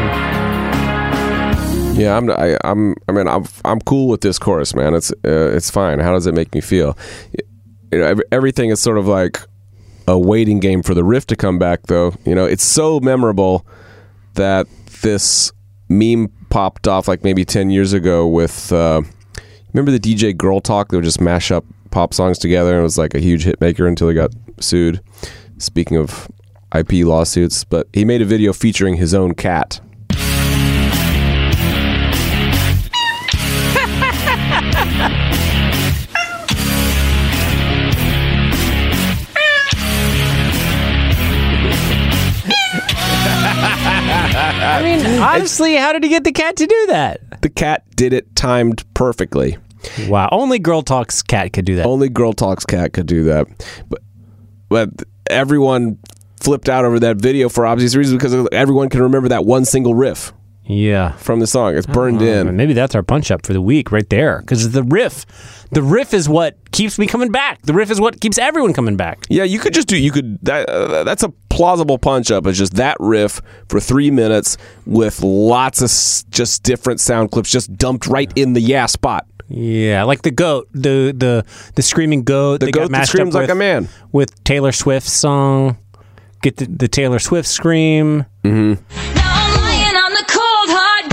Yeah, I'm. I, I'm. I mean, I'm. I'm cool with this chorus, man. It's. Uh, it's fine. How does it make me feel? You know, every, everything is sort of like a waiting game for the riff to come back, though. You know, it's so memorable that this meme popped off like maybe ten years ago with. Uh, remember the D J Girl Talk? They would just mash up pop songs together, and it was like a huge hit maker until he got sued. Speaking of I P lawsuits, but he made a video featuring his own cat. I mean, honestly, how did he get the cat to do that? The cat did it timed perfectly. Wow, only Girl Talk's cat could do that. Only Girl Talk's cat could do that. But but everyone flipped out over that video for obvious reasons, because everyone can remember that one single riff Yeah. from the song. It's burned Oh, in. Maybe that's our punch up for the week right there. Because the riff, the riff is what keeps me coming back. The riff is what keeps everyone coming back. Yeah, you could just do, you could, that, uh, that's a plausible punch up. It's just that riff for three minutes with lots of s- just different sound clips just dumped right in the yeah spot. Yeah, like the goat, the the the screaming goat. The they goat got that mashed screams up like with, a man. with Taylor Swift's song. Get the, the Taylor Swift scream. Mm-hmm. Now I'm lying on the cold hard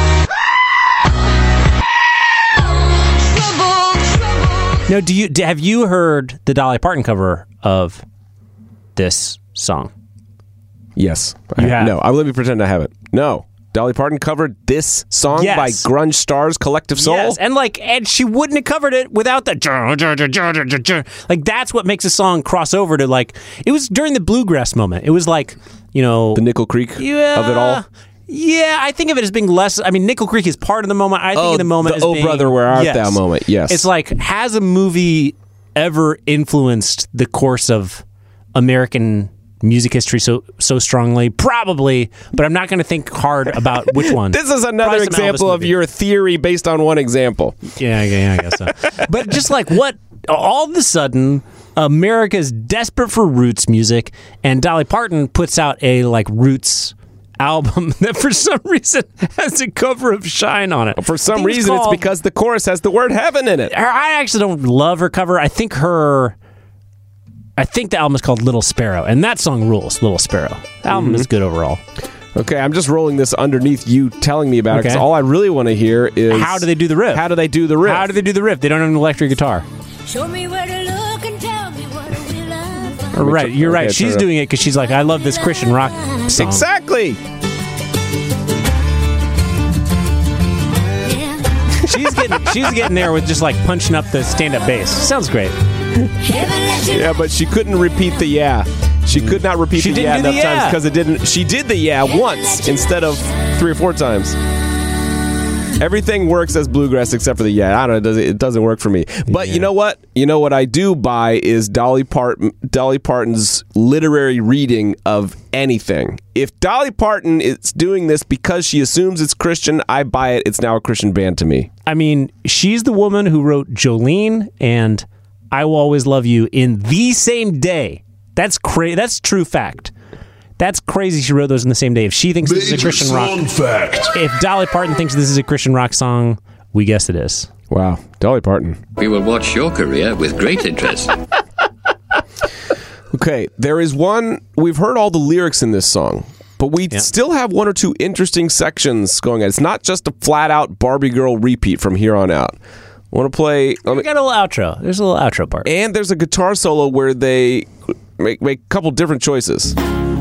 ground. Trouble, trouble. No, do you d- have you heard the Dolly Parton cover of this song? Yes. You I, have? No, I let me pretend I haven't. No. Dolly Parton covered this song Yes. by Grunge Stars Collective Soul? Yes, and like, and she wouldn't have covered it without the jar, jar, jar, jar, jar, jar. Like, that's what makes a song cross over to like. It was during the bluegrass moment. It was like, you know, The Nickel Creek yeah, of it all? Yeah, I think of it as being less. I mean, Nickel Creek is part of the moment. I think Oh, of the moment the as Oh being, Brother, Where Art yes. Thou moment, yes. It's like, has a movie ever influenced the course of American music history so so strongly? Probably, but I'm not going to think hard about which one. This is another Probably some example Elvis of movie. your theory based on one example. Yeah, yeah, yeah, I guess so. But just like what, all of a sudden, America's desperate for roots music, and Dolly Parton puts out a like roots album that for some reason has a cover of Shine on it. For I some think reason, it's called- because the chorus has the word heaven in it. her, I actually don't love her cover. I think her. I think the album is called Little Sparrow, and that song rules. Little Sparrow. The album Mm-hmm. is good overall. Okay, I'm just rolling this underneath you telling me about it, because Okay. all I really want to hear is... How do they do the riff? How do they do the riff? How do they do the riff? They don't have an electric guitar. Show me where to look and tell me what will I find. Right, you're okay, right. She's turn it up. doing it because she's like, I love this Christian rock song. Exactly! Yeah. She's getting she's getting there with just like punching up the stand-up bass. Sounds great. Heaven let you Yeah, but she couldn't repeat the yeah. She could not repeat She the didn't yeah do the enough times yeah. because it didn't. She did the yeah once instead of three or four times. Everything works as bluegrass except for the yeah. I don't know. It doesn't, it doesn't work for me. But Yeah. you know what? You know what I do buy is Dolly Parton. Dolly Parton's literary reading of anything. If Dolly Parton is doing this because she assumes it's Christian, I buy it. It's now a Christian band to me. I mean, she's the woman who wrote Jolene and I Will Always Love You in the same day. That's crazy. That's true fact. That's crazy she wrote those in the same day. If she thinks this is a Major Christian song rock, fact. if Dolly Parton thinks this is a Christian rock song, we guess it is. Wow, Dolly Parton. We will watch your career with great interest. Okay, there is one. We've heard all the lyrics in this song, but we Yeah. still have one or two interesting sections going on. It's not just a flat out Barbie Girl repeat from here on out. I want to play. Let We me, got a little outro. There's a little outro part. and there's a guitar solo where they make, make a couple different choices.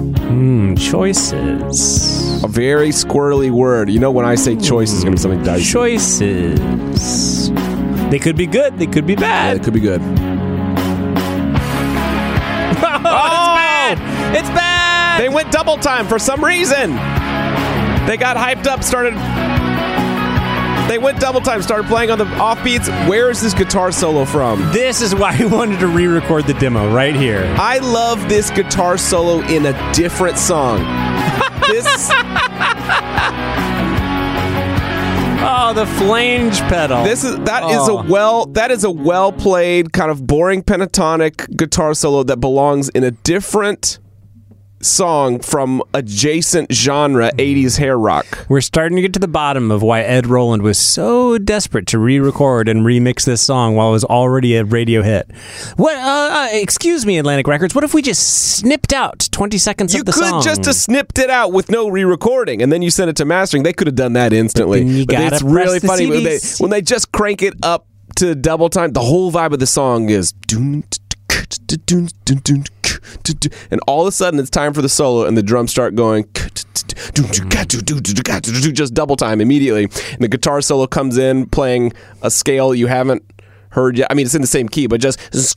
Choices. A very squirrely word. You know, when I say choice, it's going to be something dicey. Choices. They could be good. They could be Yeah, bad. it could be good. bad. It's bad. They went double time for some reason. They got hyped up, started... They went double time, started playing on the offbeats. Where is this guitar solo from? This is why I wanted to re-record the demo right here. I love this guitar solo in a different song. This... Oh, the flange pedal. This is that oh. is a well that is a well played kind of boring pentatonic guitar solo that belongs in a different song from adjacent genre, eighties hair rock. We're starting to get to the bottom of why Ed Roland was so desperate to re-record and remix this song while it was already a radio hit. What? Uh, uh, excuse me, Atlantic Records. What if we just snipped out twenty seconds you of the song? You could just have snipped it out with no re-recording, and then you send it to mastering. They could have done that instantly. But, you but gotta it's really press the funny when they, C Ds. when they just crank it up to double time. The whole vibe of the song is. And all of a sudden it's time for the solo and the drums start going just double time immediately, and the guitar solo comes in playing a scale you haven't heard yet. I mean, it's in the same key, but just it's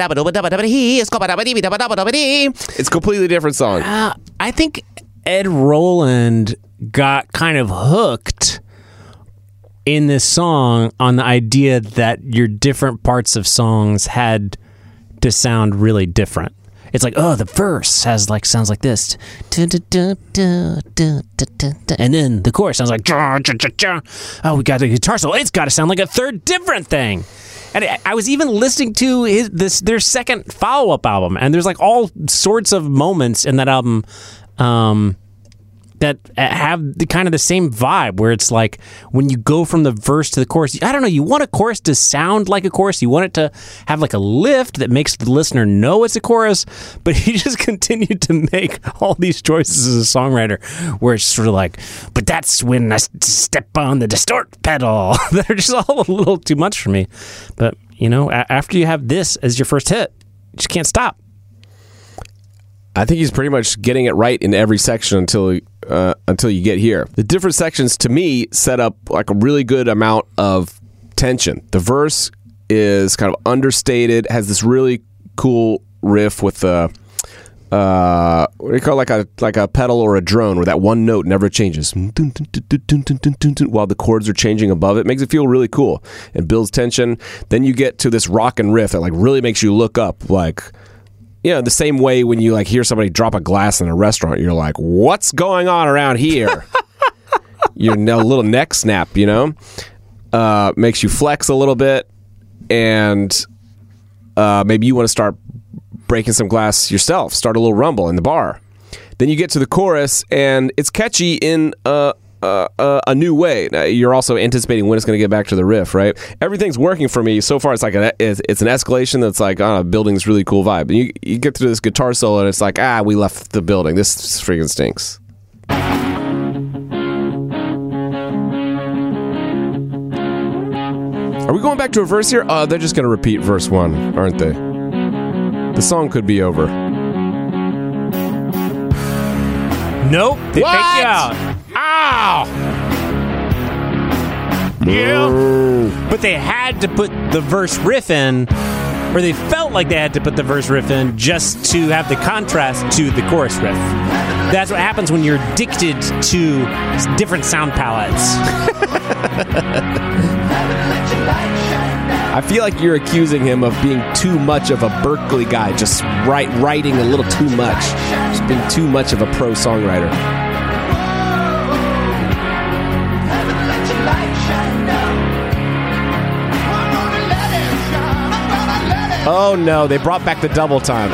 a completely different song. uh, I think Ed Roland got kind of hooked in this song on the idea that your different parts of songs had to sound really different. It's like, oh, the verse has like sounds like this, and then the chorus sounds like, oh, we got the guitar solo. It's got to sound like a third different thing. And I was even listening to his this their second follow up album, and there's like all sorts of moments in that album um, that have the kind of the same vibe, where it's like when you go from the verse to the chorus, I don't know, you want a chorus to sound like a chorus, you want it to have like a lift that makes the listener know it's a chorus, but he just continued to make all these choices as a songwriter where it's sort of like, but that's when I step on the distort pedal. They're just all a little too much for me. But, you know, after you have this as your first hit, you just can't stop. I think he's pretty much getting it right in every section until uh, until you get here. The different sections, to me, set up like a really good amount of tension. The verse is kind of understated, has this really cool riff with the uh, what do you call it? like a like a pedal or a drone, where that one note never changes while the chords are changing above it. Makes it feel really cool and builds tension. Then you get to this rockin' riff that like really makes you look up, like. You know, the same way when you like hear somebody drop a glass in a restaurant, you're like, what's going on around here? Your a little neck snap, you know? Uh, makes you flex a little bit, and uh, maybe you want to start breaking some glass yourself, start a little rumble in the bar. Then you get to the chorus, and it's catchy in uh, uh, uh, a new way. Now, you're also anticipating when it's going to get back to the riff, right? Everything's working for me. So far, it's like an, it's, it's an escalation that's like, oh, building this really cool vibe. And you, you get to this guitar solo, and it's like, ah, we left the building. This freaking stinks. Are we going back to a verse here? Oh, they're just going to repeat verse one, aren't they? The song could be over. Nope. They What? fake you out. Ow! Yeah. But they had to put the verse riff in, or they felt like they had to put the verse riff in just to have the contrast to the chorus riff. That's what happens when you're addicted to different sound palettes. I feel like you're accusing him of being too much of a Berkeley guy, just write, writing a little too much, just being too much of a pro songwriter. Oh no, they brought back the double time.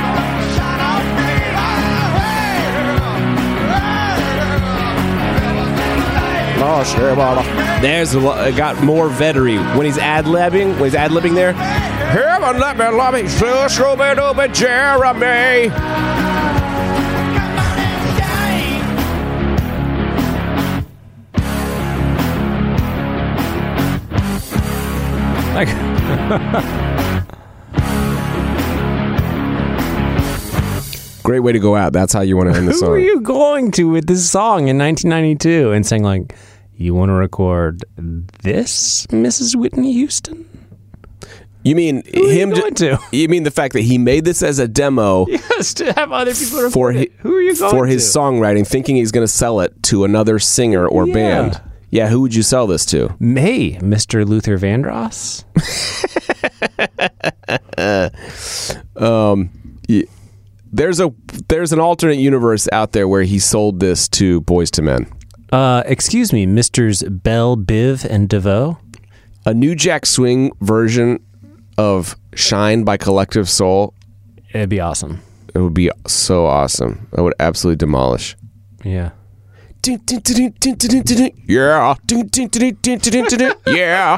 Oh, sure. There's a lo- it got more vettery when he's ad-libbing. When he's ad-libbing there. Heaven let me love me, so show me to be Jeremy. Like, great way to go out. That's how you want to end the who song. are you going to with this song in nineteen ninety-two and saying like, you want to record this, Missus Whitney Houston? You mean Who are him? you going ju- to? You mean the fact that he made this as a demo Yes, to have other people record for it. his, Who are you going for his to? songwriting, thinking he's going to sell it to another singer or Yeah. band? Yeah, who would you sell this to? May, Mister Luther Vandross. um, y- there's a there's an alternate universe out there where he sold this to Boyz two Men. Uh, excuse me, Misters Bell, Biv, and DeVoe. A New Jack Swing version of Shine by Collective Soul. It'd be awesome. It would be so awesome. I would absolutely demolish. Yeah. Yeah. Yeah.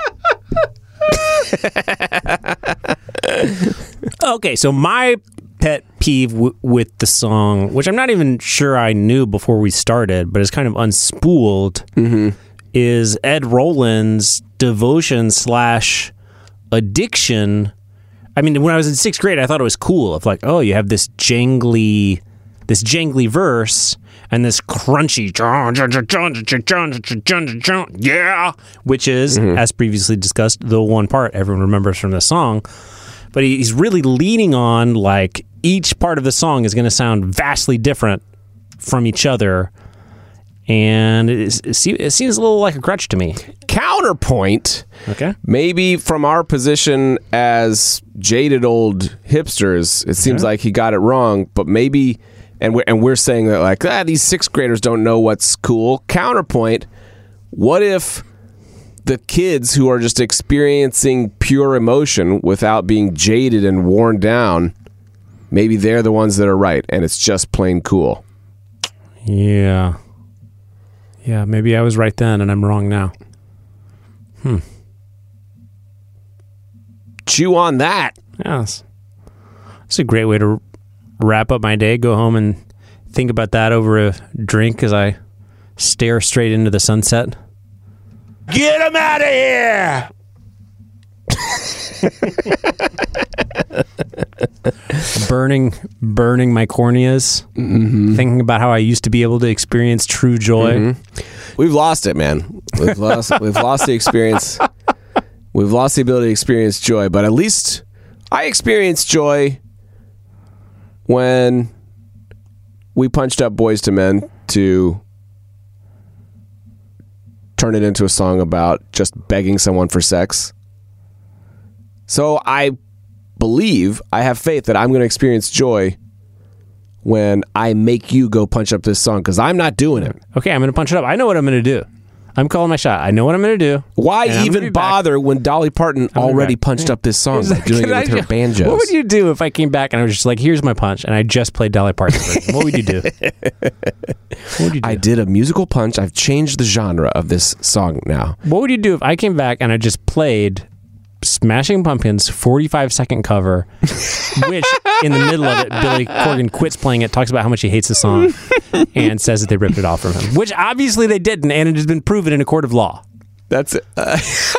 Okay, so my pet peeve w- with the song, which I'm not even sure I knew before we started, but it's kind of unspooled, mm-hmm. is Ed Roland's devotion slash addiction. I mean, when I was in sixth grade, I thought it was cool. Of like, oh, you have this jangly, this jangly verse and this crunchy, yeah, which is, mm-hmm. as previously discussed, the one part everyone remembers from the song. But he's really leaning on like each part of the song is going to sound vastly different from each other. And it, is, it, seems, it seems a little like a crutch to me. Counterpoint. Okay. Maybe from our position as jaded old hipsters, it seems okay. like he got it wrong. But maybe, and we're, and we're saying that like, ah, these sixth graders don't know what's cool. Counterpoint. What if the kids who are just experiencing pure emotion without being jaded and worn down, maybe they're the ones that are right, and it's just plain cool. Yeah. Yeah, maybe I was right then and I'm wrong now. Hmm. Chew on that. Yes. It's a great way to wrap up my day, go home and think about that over a drink as I stare straight into the sunset. Get him out of here! burning burning my corneas, mm-hmm. thinking about how I used to be able to experience true joy. Mm-hmm. We've lost it, man. We've lost we've lost the experience. We've lost the ability to experience joy, but at least I experienced joy when we punched up Boyz two Men to turn it into a song about just begging someone for sex. So I believe, I have faith that I'm going to experience joy when I make you go punch up this song, because I'm not doing it. Okay, I'm going to punch it up. I know what I'm going to do. I'm calling my shot. I know what I'm going to do. Why even bother back. when Dolly Parton I'm already punched up this song by doing it with her banjos? What would you do if I came back and I was just like, here's my punch, and I just played Dolly Parton version? What would you do? What would you do? I did a musical punch. I've changed the genre of this song now. What would you do if I came back and I just played Smashing Pumpkins' forty-five second cover, which in the middle of it, Billy Corgan quits playing it, talks about how much he hates the song, and says that they ripped it off from him, which obviously they didn't, and it has been proven in a court of law. That's it. Uh,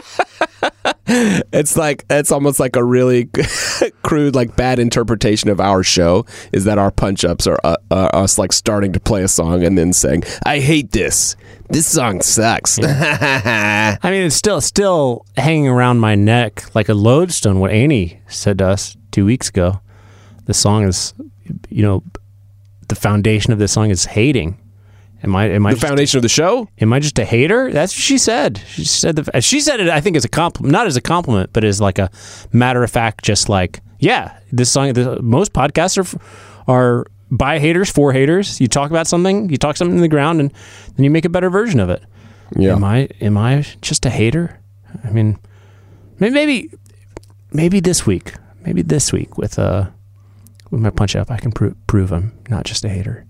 it's like, it's almost like a really crude, like bad interpretation of our show is that our punch ups are uh, uh, us like starting to play a song and then saying, I hate this. This song sucks. Yeah. I mean, it's still still hanging around my neck like a lodestone, what Annie said to us two weeks ago. The song is, you know, the foundation of this song is hating. Am I? Am I the just, foundation of the show? Am I just a hater? That's what she said. She said the, she said it. I think as a compliment, not as a compliment, but as like a matter of fact. Just like, yeah, this song. The, most podcasts are are by haters for haters. You talk about something, you talk something in the ground, and then you make a better version of it. Yeah. Am I? Am I just a hater? I mean, maybe, maybe this week, maybe this week with uh with my punch up, I can pro- prove I'm not just a hater.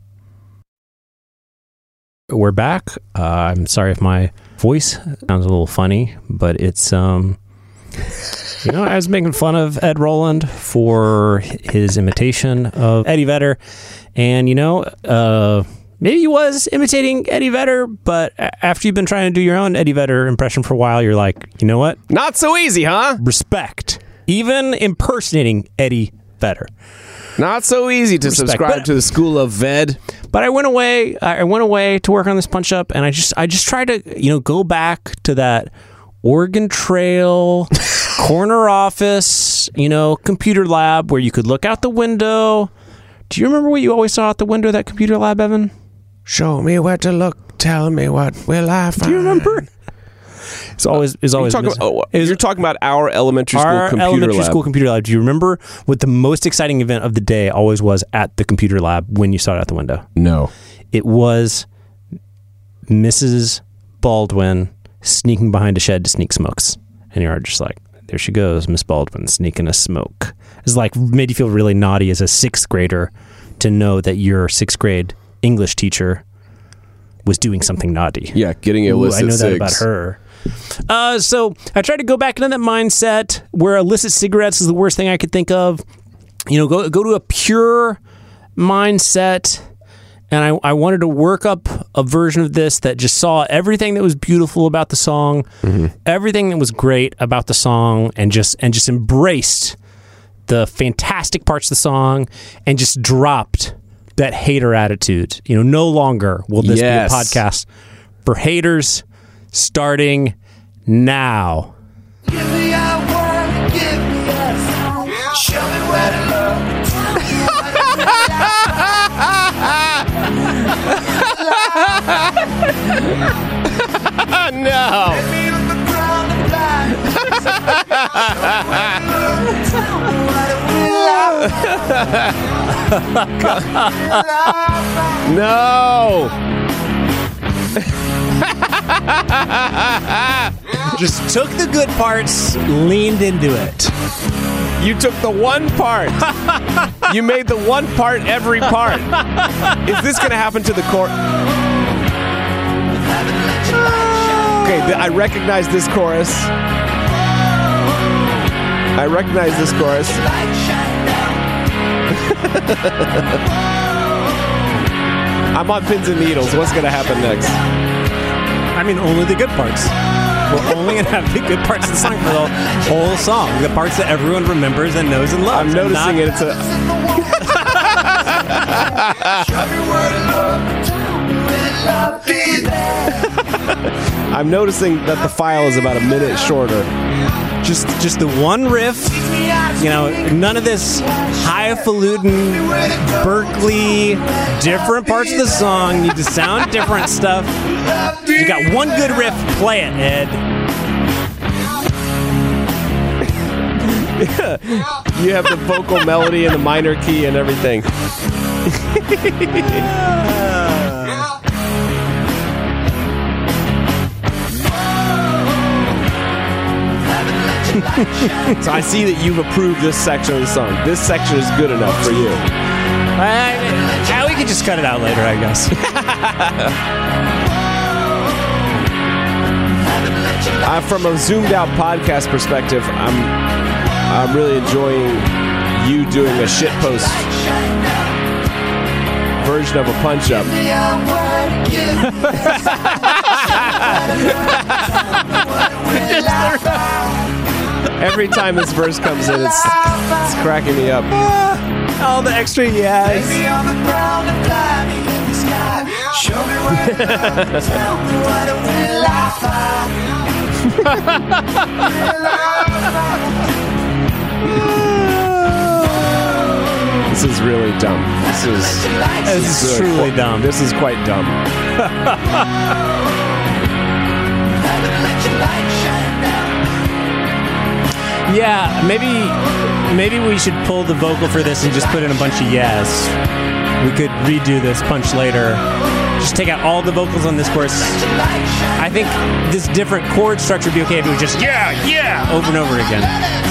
We're back. Uh, I'm sorry if my voice sounds a little funny, but it's, um, you know, I was making fun of Ed Roland for his imitation of Eddie Vedder. And, you know, uh, maybe he was imitating Eddie Vedder, but after you've been trying to do your own Eddie Vedder impression for a while, you're like, you know what? Not so easy, huh? Respect. Even impersonating Eddie Vedder. Not so easy to Respect. subscribe but, to the school of Ved. But I went away. I went away to work on this punch up, and I just, I just tried to, you know, go back to that Oregon Trail corner office, you know, computer lab where you could look out the window. Do you remember what you always saw out the window of that computer lab, Evan? Show me where to look. Tell me what will I find. Do you remember? It's always it's always. You're talking, mis- about, oh, it was- you're talking about our elementary school our computer elementary lab. school computer lab. Do you remember what the most exciting event of the day always was at the computer lab when you saw it out the window? No. It was Missus Baldwin sneaking behind a shed to sneak smokes. And you're just like, there she goes, Miss Baldwin sneaking a smoke. It's like made you feel really naughty as a sixth grader to know that your sixth grade English teacher was doing something naughty. Yeah, getting Ooh, illicit I know that cigs. about her. Uh, so I tried to go back into that mindset where illicit cigarettes is the worst thing I could think of. You know, go go to a pure mindset. And I, I wanted to work up a version of this that just saw everything that was beautiful about the song, mm-hmm. everything that was great about the song, and just and just embraced the fantastic parts of the song, and just dropped that hater attitude. You know, no longer will this yes. be a podcast for haters. Starting now. Give me a word, give me a song. Show me where to look. No. Let me on the ground and fly. Tell me what it will No. Just took the good parts, leaned into it. You took the one part. You made the one part every part. Is this going to happen to the chorus? Okay, th- I recognize this chorus. I recognize this chorus. I'm on pins and needles. What's going to happen next? I mean, only the good parts. We're only going to have the good parts of the song for the whole song. The parts that everyone remembers and knows and loves. I'm noticing it. It's a. I'm noticing that the file is about a minute shorter. Just, just the one riff. You know, none of this highfalutin Berkeley, different parts of the song. You just sound different stuff. You got one good riff. Play it, Ed. You have the vocal melody and the minor key and everything. So I see that you've approved this section of the song. This section is good enough for you. I, I, we could just cut it out later, I guess. Uh, from a zoomed out podcast perspective, I'm I'm really enjoying you doing a shitpost version of a punch up. Every time this verse comes in, it's, it's cracking me up. All the extra yes. This is really dumb. This is This is really truly qu- dumb. This is quite dumb. Yeah, maybe maybe we should pull the vocal for this and just put in a bunch of yes. We could redo this punch later. Just take out all the vocals on this chorus. I think this different chord structure would be okay if it was just yeah, yeah, over and over again.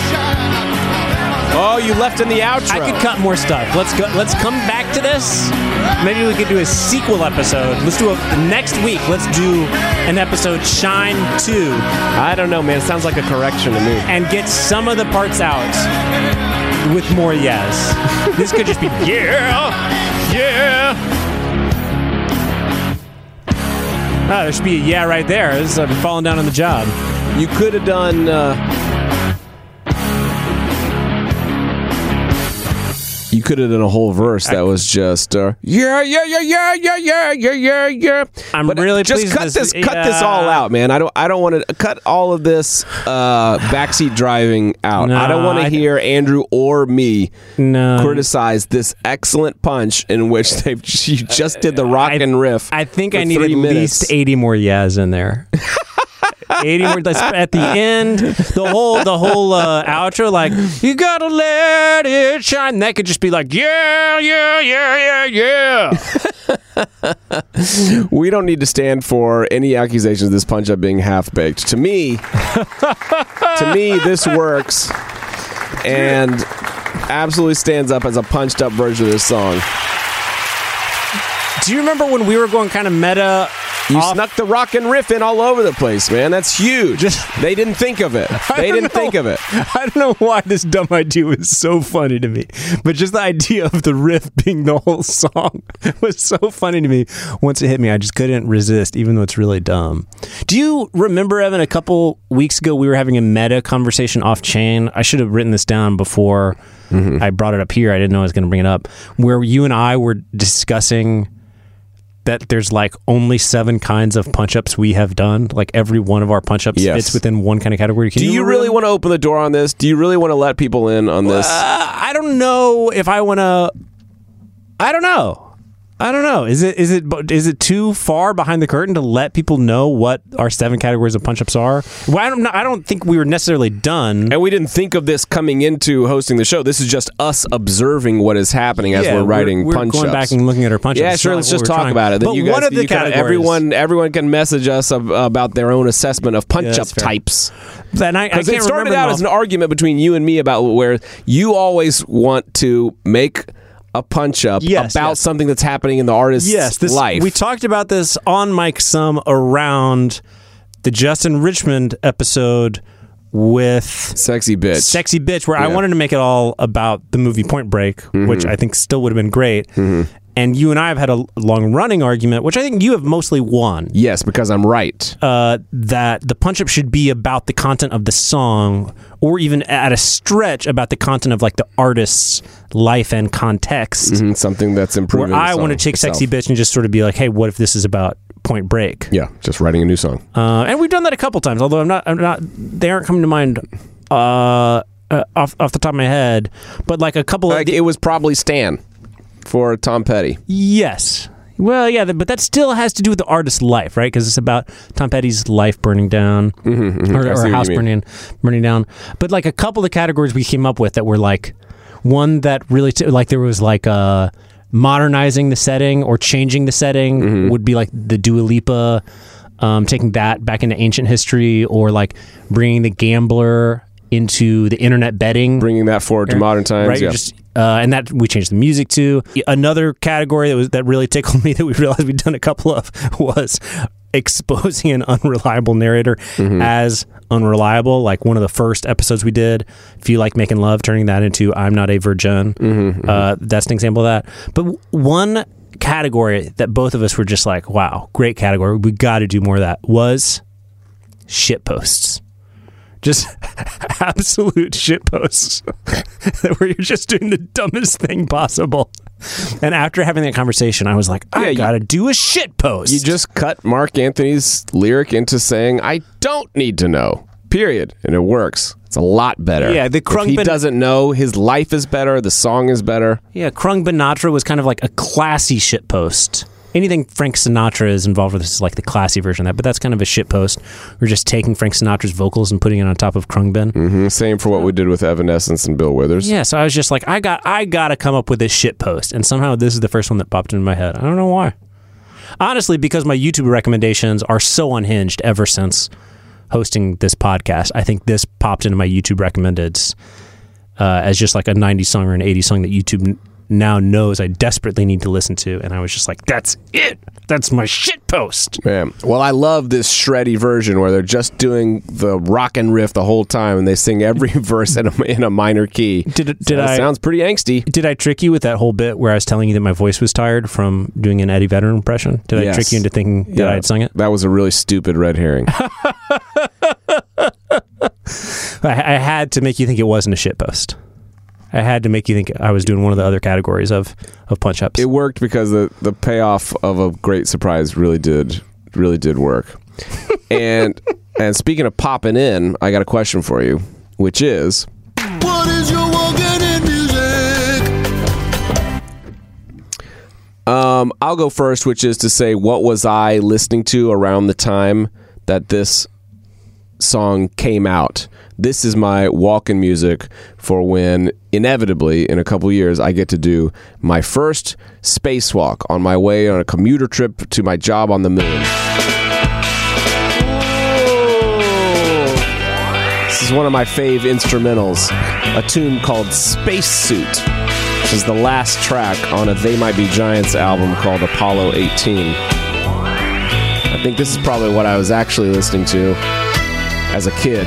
Oh, you left in the outro. I could cut more stuff. Let's go. Let's come back to this. Maybe we could do a sequel episode. Let's do a next week. Let's do an episode Shine two. I don't know, man. It sounds like a correction to me. And get some of the parts out with more yes. This could just be yeah, yeah. Ah, there should be a yeah right there. This is uh, falling down on the job. You could have done. Uh, You could have done a whole verse that was just uh, yeah, yeah, yeah, yeah, yeah, yeah, yeah, yeah, yeah. I'm but really just pleased cut with this, this. cut this Yeah. all out, man. I don't, I don't want to cut all of this uh, backseat driving out. No, I don't want to I- hear Andrew or me No. criticize this excellent punch in which they you just did the rock I- and riff. I think for I need at three minutes. least eighty more yeahs in there. eighty more. That's at the end. The whole the whole uh, outro, like you gotta let it shine. That could just be like yeah, yeah, yeah, yeah, yeah. We don't need to stand for any accusations of this punch up being half baked. To me, to me, this works and absolutely stands up as a punched up version of this song. Do you remember when we were going kind of meta? You off- snuck the rock and riff in all over the place, man. That's huge. Just- they didn't think of it. They don't didn't know. think of it. I don't know why this dumb idea was so funny to me, but just the idea of the riff being the whole song was so funny to me. Once it hit me, I just couldn't resist, even though it's really dumb. Do you remember, Evan, a couple weeks ago we were having a meta conversation off chain? I should have written this down before Mm-hmm. I brought it up here. I didn't know I was going to bring it up. Where you and I were discussing that there's like only seven kinds of punch-ups we have done. Like every one of our punch-ups Yes. fits within one kind of category. Can Do you really remember? want to open the door on this? Do you really want to let people in on this? Uh, I don't know if I want to. I don't know. I don't know. Is it is it is it too far behind the curtain to let people know what our seven categories of punch-ups are? Well, I don't. know- I don't think we were necessarily done. And we didn't think of this coming into hosting the show. This is just us observing what is happening as Yeah, we're writing we're, punch-ups. going back and looking at our punch-ups. Yeah, It's sure. not Let's what just we're talk trying- about it. Then But you guys, one of the you can- categories, everyone, everyone can message us ab- about their own assessment of punch-up that's fair. types. and I, I Because can't it started remember out them as an all. argument between you and me about where you always want to make a punch-up Yes, about yes. something that's happening in the artist's Yes, this, life. we talked about this on Mike Some around the Justin Richmond episode with Sexy bitch. Sexy Bitch, where I Yeah. wanted to make it all about the movie Point Break, which I think still would have been great. And you and I have had a long-running argument, which I think you have mostly won, Yes, because I'm right. uh, that the punch-up should be about the content of the song, or even at a stretch about the content of like the artist's life and context. Mhm, something that's improving. Where the I song want to take itself. Sexy Bitch and just sort of be like, hey, what if this is about Point Break? Yeah, just writing a new song. Uh, and we've done that a couple times, although I'm not, I'm not, they aren't coming to mind uh, uh, off off the top of my head. But like a couple Like of, it was probably Stan for Tom Petty. yes, well, yeah, but that still has to do with the artist's life, right? Because it's about Tom Petty's life burning down, Mm-hmm, or, or house burning, burning down. But like a couple of categories we came up with that were like one that really t- like there was like uh, modernizing the setting or changing the setting Mm-hmm. would be like the Dua Lipa. Um, taking that back into ancient history, or like bringing the gambler into the internet betting, Bringing that forward to modern times. right? Yeah. Just, uh, and that we changed the music to. Another category that was that really tickled me that we realized we'd done a couple of was exposing an unreliable narrator as unreliable. Like one of the first episodes we did, if you like making love, turning that into I'm not a virgin. Uh, that's an example of that. But w- one category that both of us were just like, wow, great category. We got to do more of that was shit posts. Just absolute shit posts where you're just doing the dumbest thing possible. And after having that conversation, I was like, I Yeah, you- gotta do a shit post. You just cut Mark Anthony's lyric into saying, I don't need to know, period. And it works. It's a lot better. Yeah, the If he Krungben- doesn't know, his life is better, the song is better. yeah, Krung Banatra was kind of like a classy shit post. Anything Frank Sinatra is involved with is like the classy version of that, but that's kind of a shit post. We're just taking Frank Sinatra's vocals and putting it on top of Krungbin. hmm Same for what we did with Evanescence and Bill Withers. Yeah, so I was just like, I got, I got to come up with this shit post, and somehow this is the first one that popped into my head. I don't know why. Honestly, because my YouTube recommendations are so unhinged ever since hosting this podcast. I think this popped into my YouTube recommendeds uh, as just like a nineties song or an eighties song that YouTube n- now knows I desperately need to listen to, and I was just like, that's it. That's my shit post. Man. Well, I love this shreddy version where they're just doing the rock and riff the whole time, and they sing every verse in a, in a minor key. Did it- So did it I- sounds pretty angsty. Did I trick you with that whole bit where I was telling you that my voice was tired from doing an Eddie Vedder impression? Did I Yes. trick you into thinking that Yeah, I had sung it? That was a really stupid red herring. I, I had to make you think it wasn't a shit post. I had to make you think I was doing one of the other categories of, of punch-ups. It worked because the, the payoff of a great surprise really did really did work. and and speaking of popping in, I got a question for you, which is, What is your walking in music? um, I'll go first, which is to say, what was I listening to around the time that this song came out? This is my walk-in music for when, inevitably, in a couple years, I get to do my first spacewalk on my way on a commuter trip to my job on the moon. This is one of my fave instrumentals, a tune called Spacesuit, which is the last track on a They Might Be Giants album called Apollo eighteen. I think this is probably what I was actually listening to as a kid.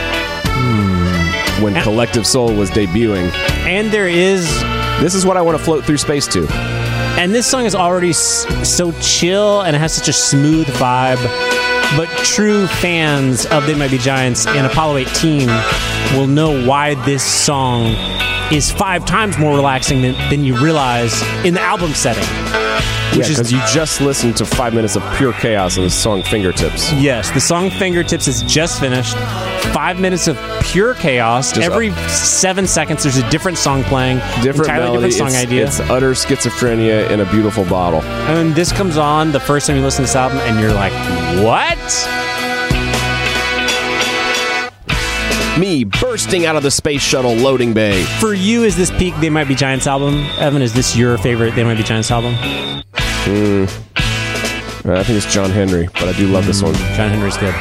When Collective Soul was debuting. And there is... This is what I want to float through space to. And this song is already s- so chill and it has such a smooth vibe. But true fans of They Might Be Giants and Apollo eighteen will know why this song is five times more relaxing than, than you realize in the album setting. Which yeah, because you just listened to five minutes of pure chaos in the song Fingertips. Yes, the song Fingertips is just finished. Five minutes of pure chaos. Just Every uh, seven seconds, there's a different song playing. Different entirely melody. different song it's, idea. It's utter schizophrenia in a beautiful bottle. And then this comes on the first time you listen to this album, and you're like, what? Me bursting out of the space shuttle loading bay. For you, is this peak They Might Be Giants album? Evan, is this your favorite They Might Be Giants album? Mm. I think it's John Henry, but I do love mm, this one. John Henry's good.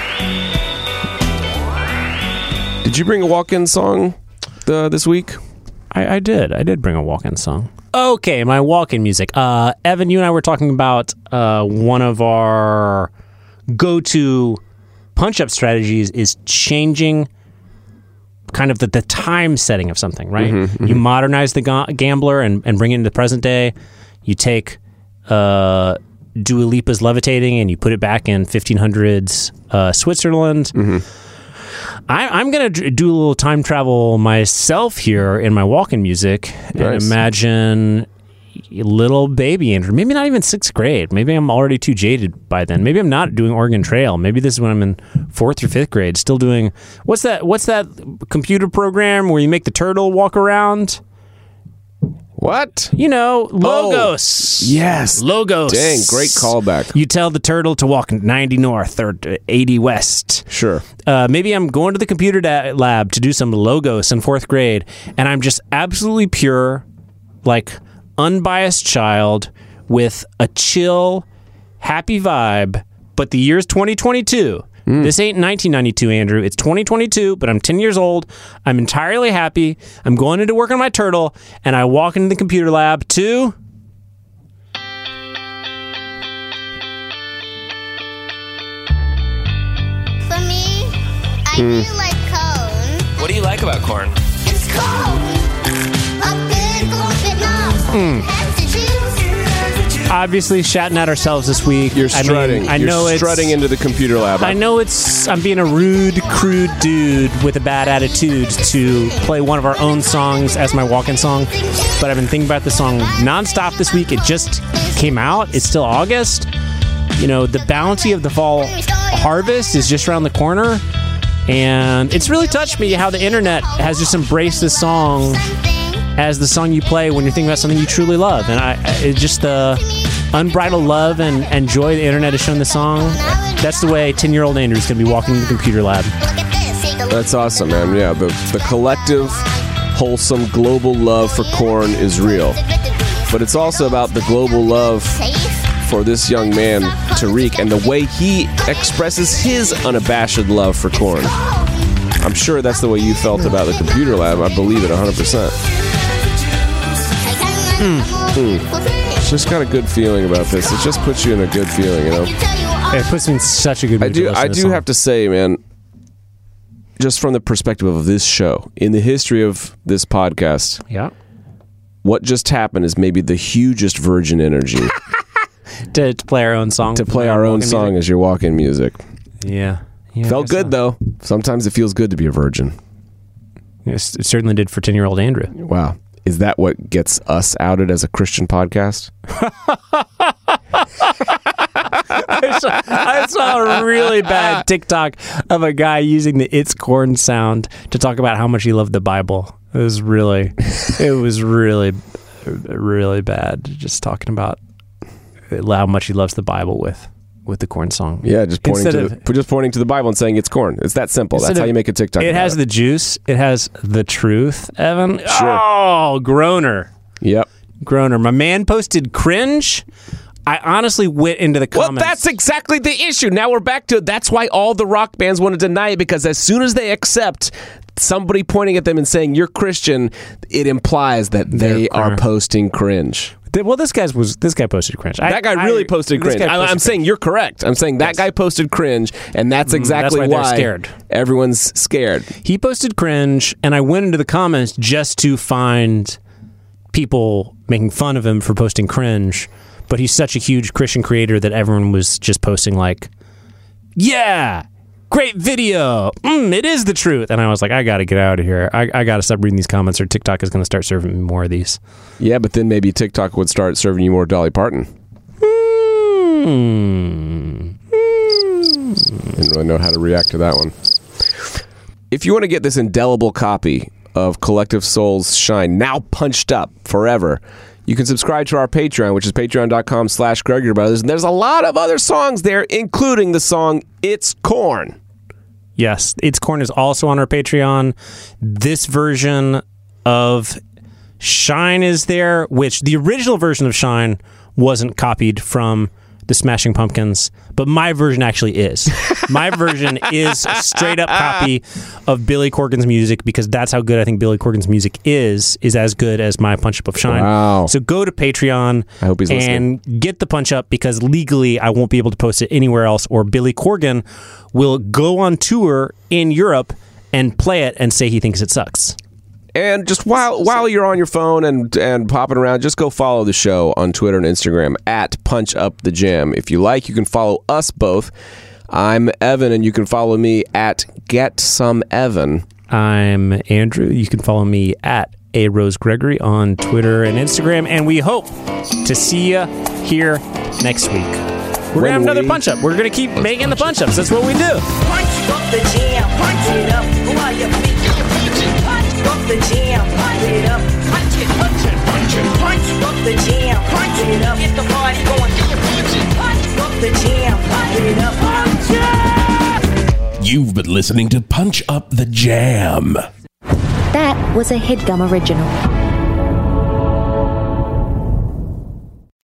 Did you bring a walk-in song uh, this week? I, I did. I did bring a walk-in song. Okay, my walk-in music. Uh, Evan, you and I were talking about uh, one of our go-to punch-up strategies is changing kind of the, the time setting of something, right? Mm-hmm, mm-hmm. You modernize the ga- gambler and, and bring it into the present day. You take uh, Dua Lipa's Levitating and you put it back in fifteen hundreds uh, Switzerland. Mm-hmm. I, I'm going to do a little time travel myself here in my walk-in music and nice. Imagine little baby Andrew. Maybe not even sixth grade. Maybe I'm already too jaded by then. Maybe I'm not doing Oregon Trail. Maybe this is when I'm in fourth or fifth grade, still doing what's that? What's that computer program where you make the turtle walk around? What? You know, Logos. Oh, yes. Logos. Dang, great callback. You tell the turtle to walk ninety north or eighty west. Sure. Uh, maybe I'm going to the computer da- lab to do some Logos in fourth grade, and I'm just absolutely pure, like, unbiased child with a chill, happy vibe, but the year's twenty twenty-two. Mm. This ain't nineteen ninety-two, Andrew. It's twenty twenty-two, but I'm ten years old. I'm entirely happy. I'm going into work on my turtle, and I walk into the computer lab to... For me, I Mm. do like corn. What do you like about corn? It's corn. A big corn knob. Mm. Has to choose. Obviously, shouting at ourselves this week. You're I strutting. mean, I You're know it's, strutting into the computer lab. I know it's. I'm being a rude, crude dude with a bad attitude to play one of our own songs as my walk-in song, but I've been thinking about the song nonstop this week. It just came out. It's still August. You know, the bounty of the fall harvest is just around the corner, and it's really touched me how the internet has just embraced this song as the song you play when you're thinking about something you truly love. And I, it just the unbridled love and, and joy the internet has shown the song. That's the way ten-year-old Andrew's going to be walking into the computer lab. That's awesome, man. Yeah, the, the collective, wholesome, global love for corn is real. But it's also about the global love for this young man, Tariq, and the way he expresses his unabashed love for corn. I'm sure that's the way you felt about the computer lab. I believe it one hundred percent. Mm. Mm. It's just got a good feeling about this. It just puts you in a good feeling, you know? It puts me in such a good mood. I do, to listen I to do song. have to say, man, just from the perspective of this show, in the history of this podcast, yeah, what just happened is maybe the hugest virgin energy. to, to play our own song. To play our own song as your walk-in music. Yeah. yeah Felt good, so. though. Sometimes it feels good to be a virgin. Yes, it certainly did for ten-year-old Andrew. Wow. Is that what gets us outed as a Christian podcast? I, saw, I saw a really bad TikTok of a guy using the "It's Corn" sound to talk about how much he loved the Bible. It was really, it was really, really bad. Just talking about how much he loves the Bible with with the Corn song. Yeah, just pointing Instead to of- the, just pointing to the Bible and saying it's corn. It's that simple. That's Instead how of- you make a TikTok. It about has it. the juice. It has the truth, Evan. Sure. Oh, groaner. Yep. Groaner. My man posted cringe. I honestly went into the Well, comments. that's exactly the issue. Now we're back to that's why all the rock bands want to deny it, because as soon as they accept somebody pointing at them and saying you're Christian, it implies that they They're are cr- posting cringe. Well, this guy's was this guy posted cringe. I- That guy really I- posted this cringe. guy I, posted I'm saying cringe. you're correct. I'm saying that Yes. guy posted cringe, and that's Mm, exactly that's why they're scared. everyone's scared. He posted cringe, and I went into the comments just to find people making fun of him for posting cringe. But he's such a huge Christian creator that everyone was just posting like, "Yeah, great video. Mm, it is the truth." And I was like, I got to get out of here. I, I got to stop reading these comments, or TikTok is going to start serving me more of these. Yeah, but then maybe TikTok would start serving you more Dolly Parton. Hmm. Didn't really know how to react to that one. If you want to get this indelible copy of Collective Soul's Shine, now punched up forever, you can subscribe to our Patreon, which is patreon.com slash Gregory Brothers. And there's a lot of other songs there, including the song It's Corn. Yes, It's Corn is also on our Patreon. This version of Shine is there, which the original version of Shine wasn't copied from the Smashing Pumpkins, but my version actually is. My version is a straight up copy of Billy Corgan's music, because that's how good I think Billy Corgan's music is, is as good as my Punch Up of Shine. Wow. So go to Patreon I hope he's and get the Punch Up, because legally I won't be able to post it anywhere else, or Billy Corgan will go on tour in Europe and play it and say he thinks it sucks. And just while while you're on your phone and and popping around, just go follow the show on Twitter and Instagram at Punch Up the Jam. If you like, you can follow us both. I'm Evan, and you can follow me at Get Some Evan. I'm Andrew. You can follow me at A Rose Gregory on Twitter and Instagram, and we hope to see you here next week. We're When gonna have another we- punch up. We're gonna keep making the punch ups. That's what we do. Punch up the jam, punch it up while you beat. Punch up the jam, punch it up, punch it, punch it, punch it. Punch up the jam, punch it up, get the party going. Punch up the jam, punch it up, punch it. You've been listening to Punch Up the Jam. That was a HeadGum original.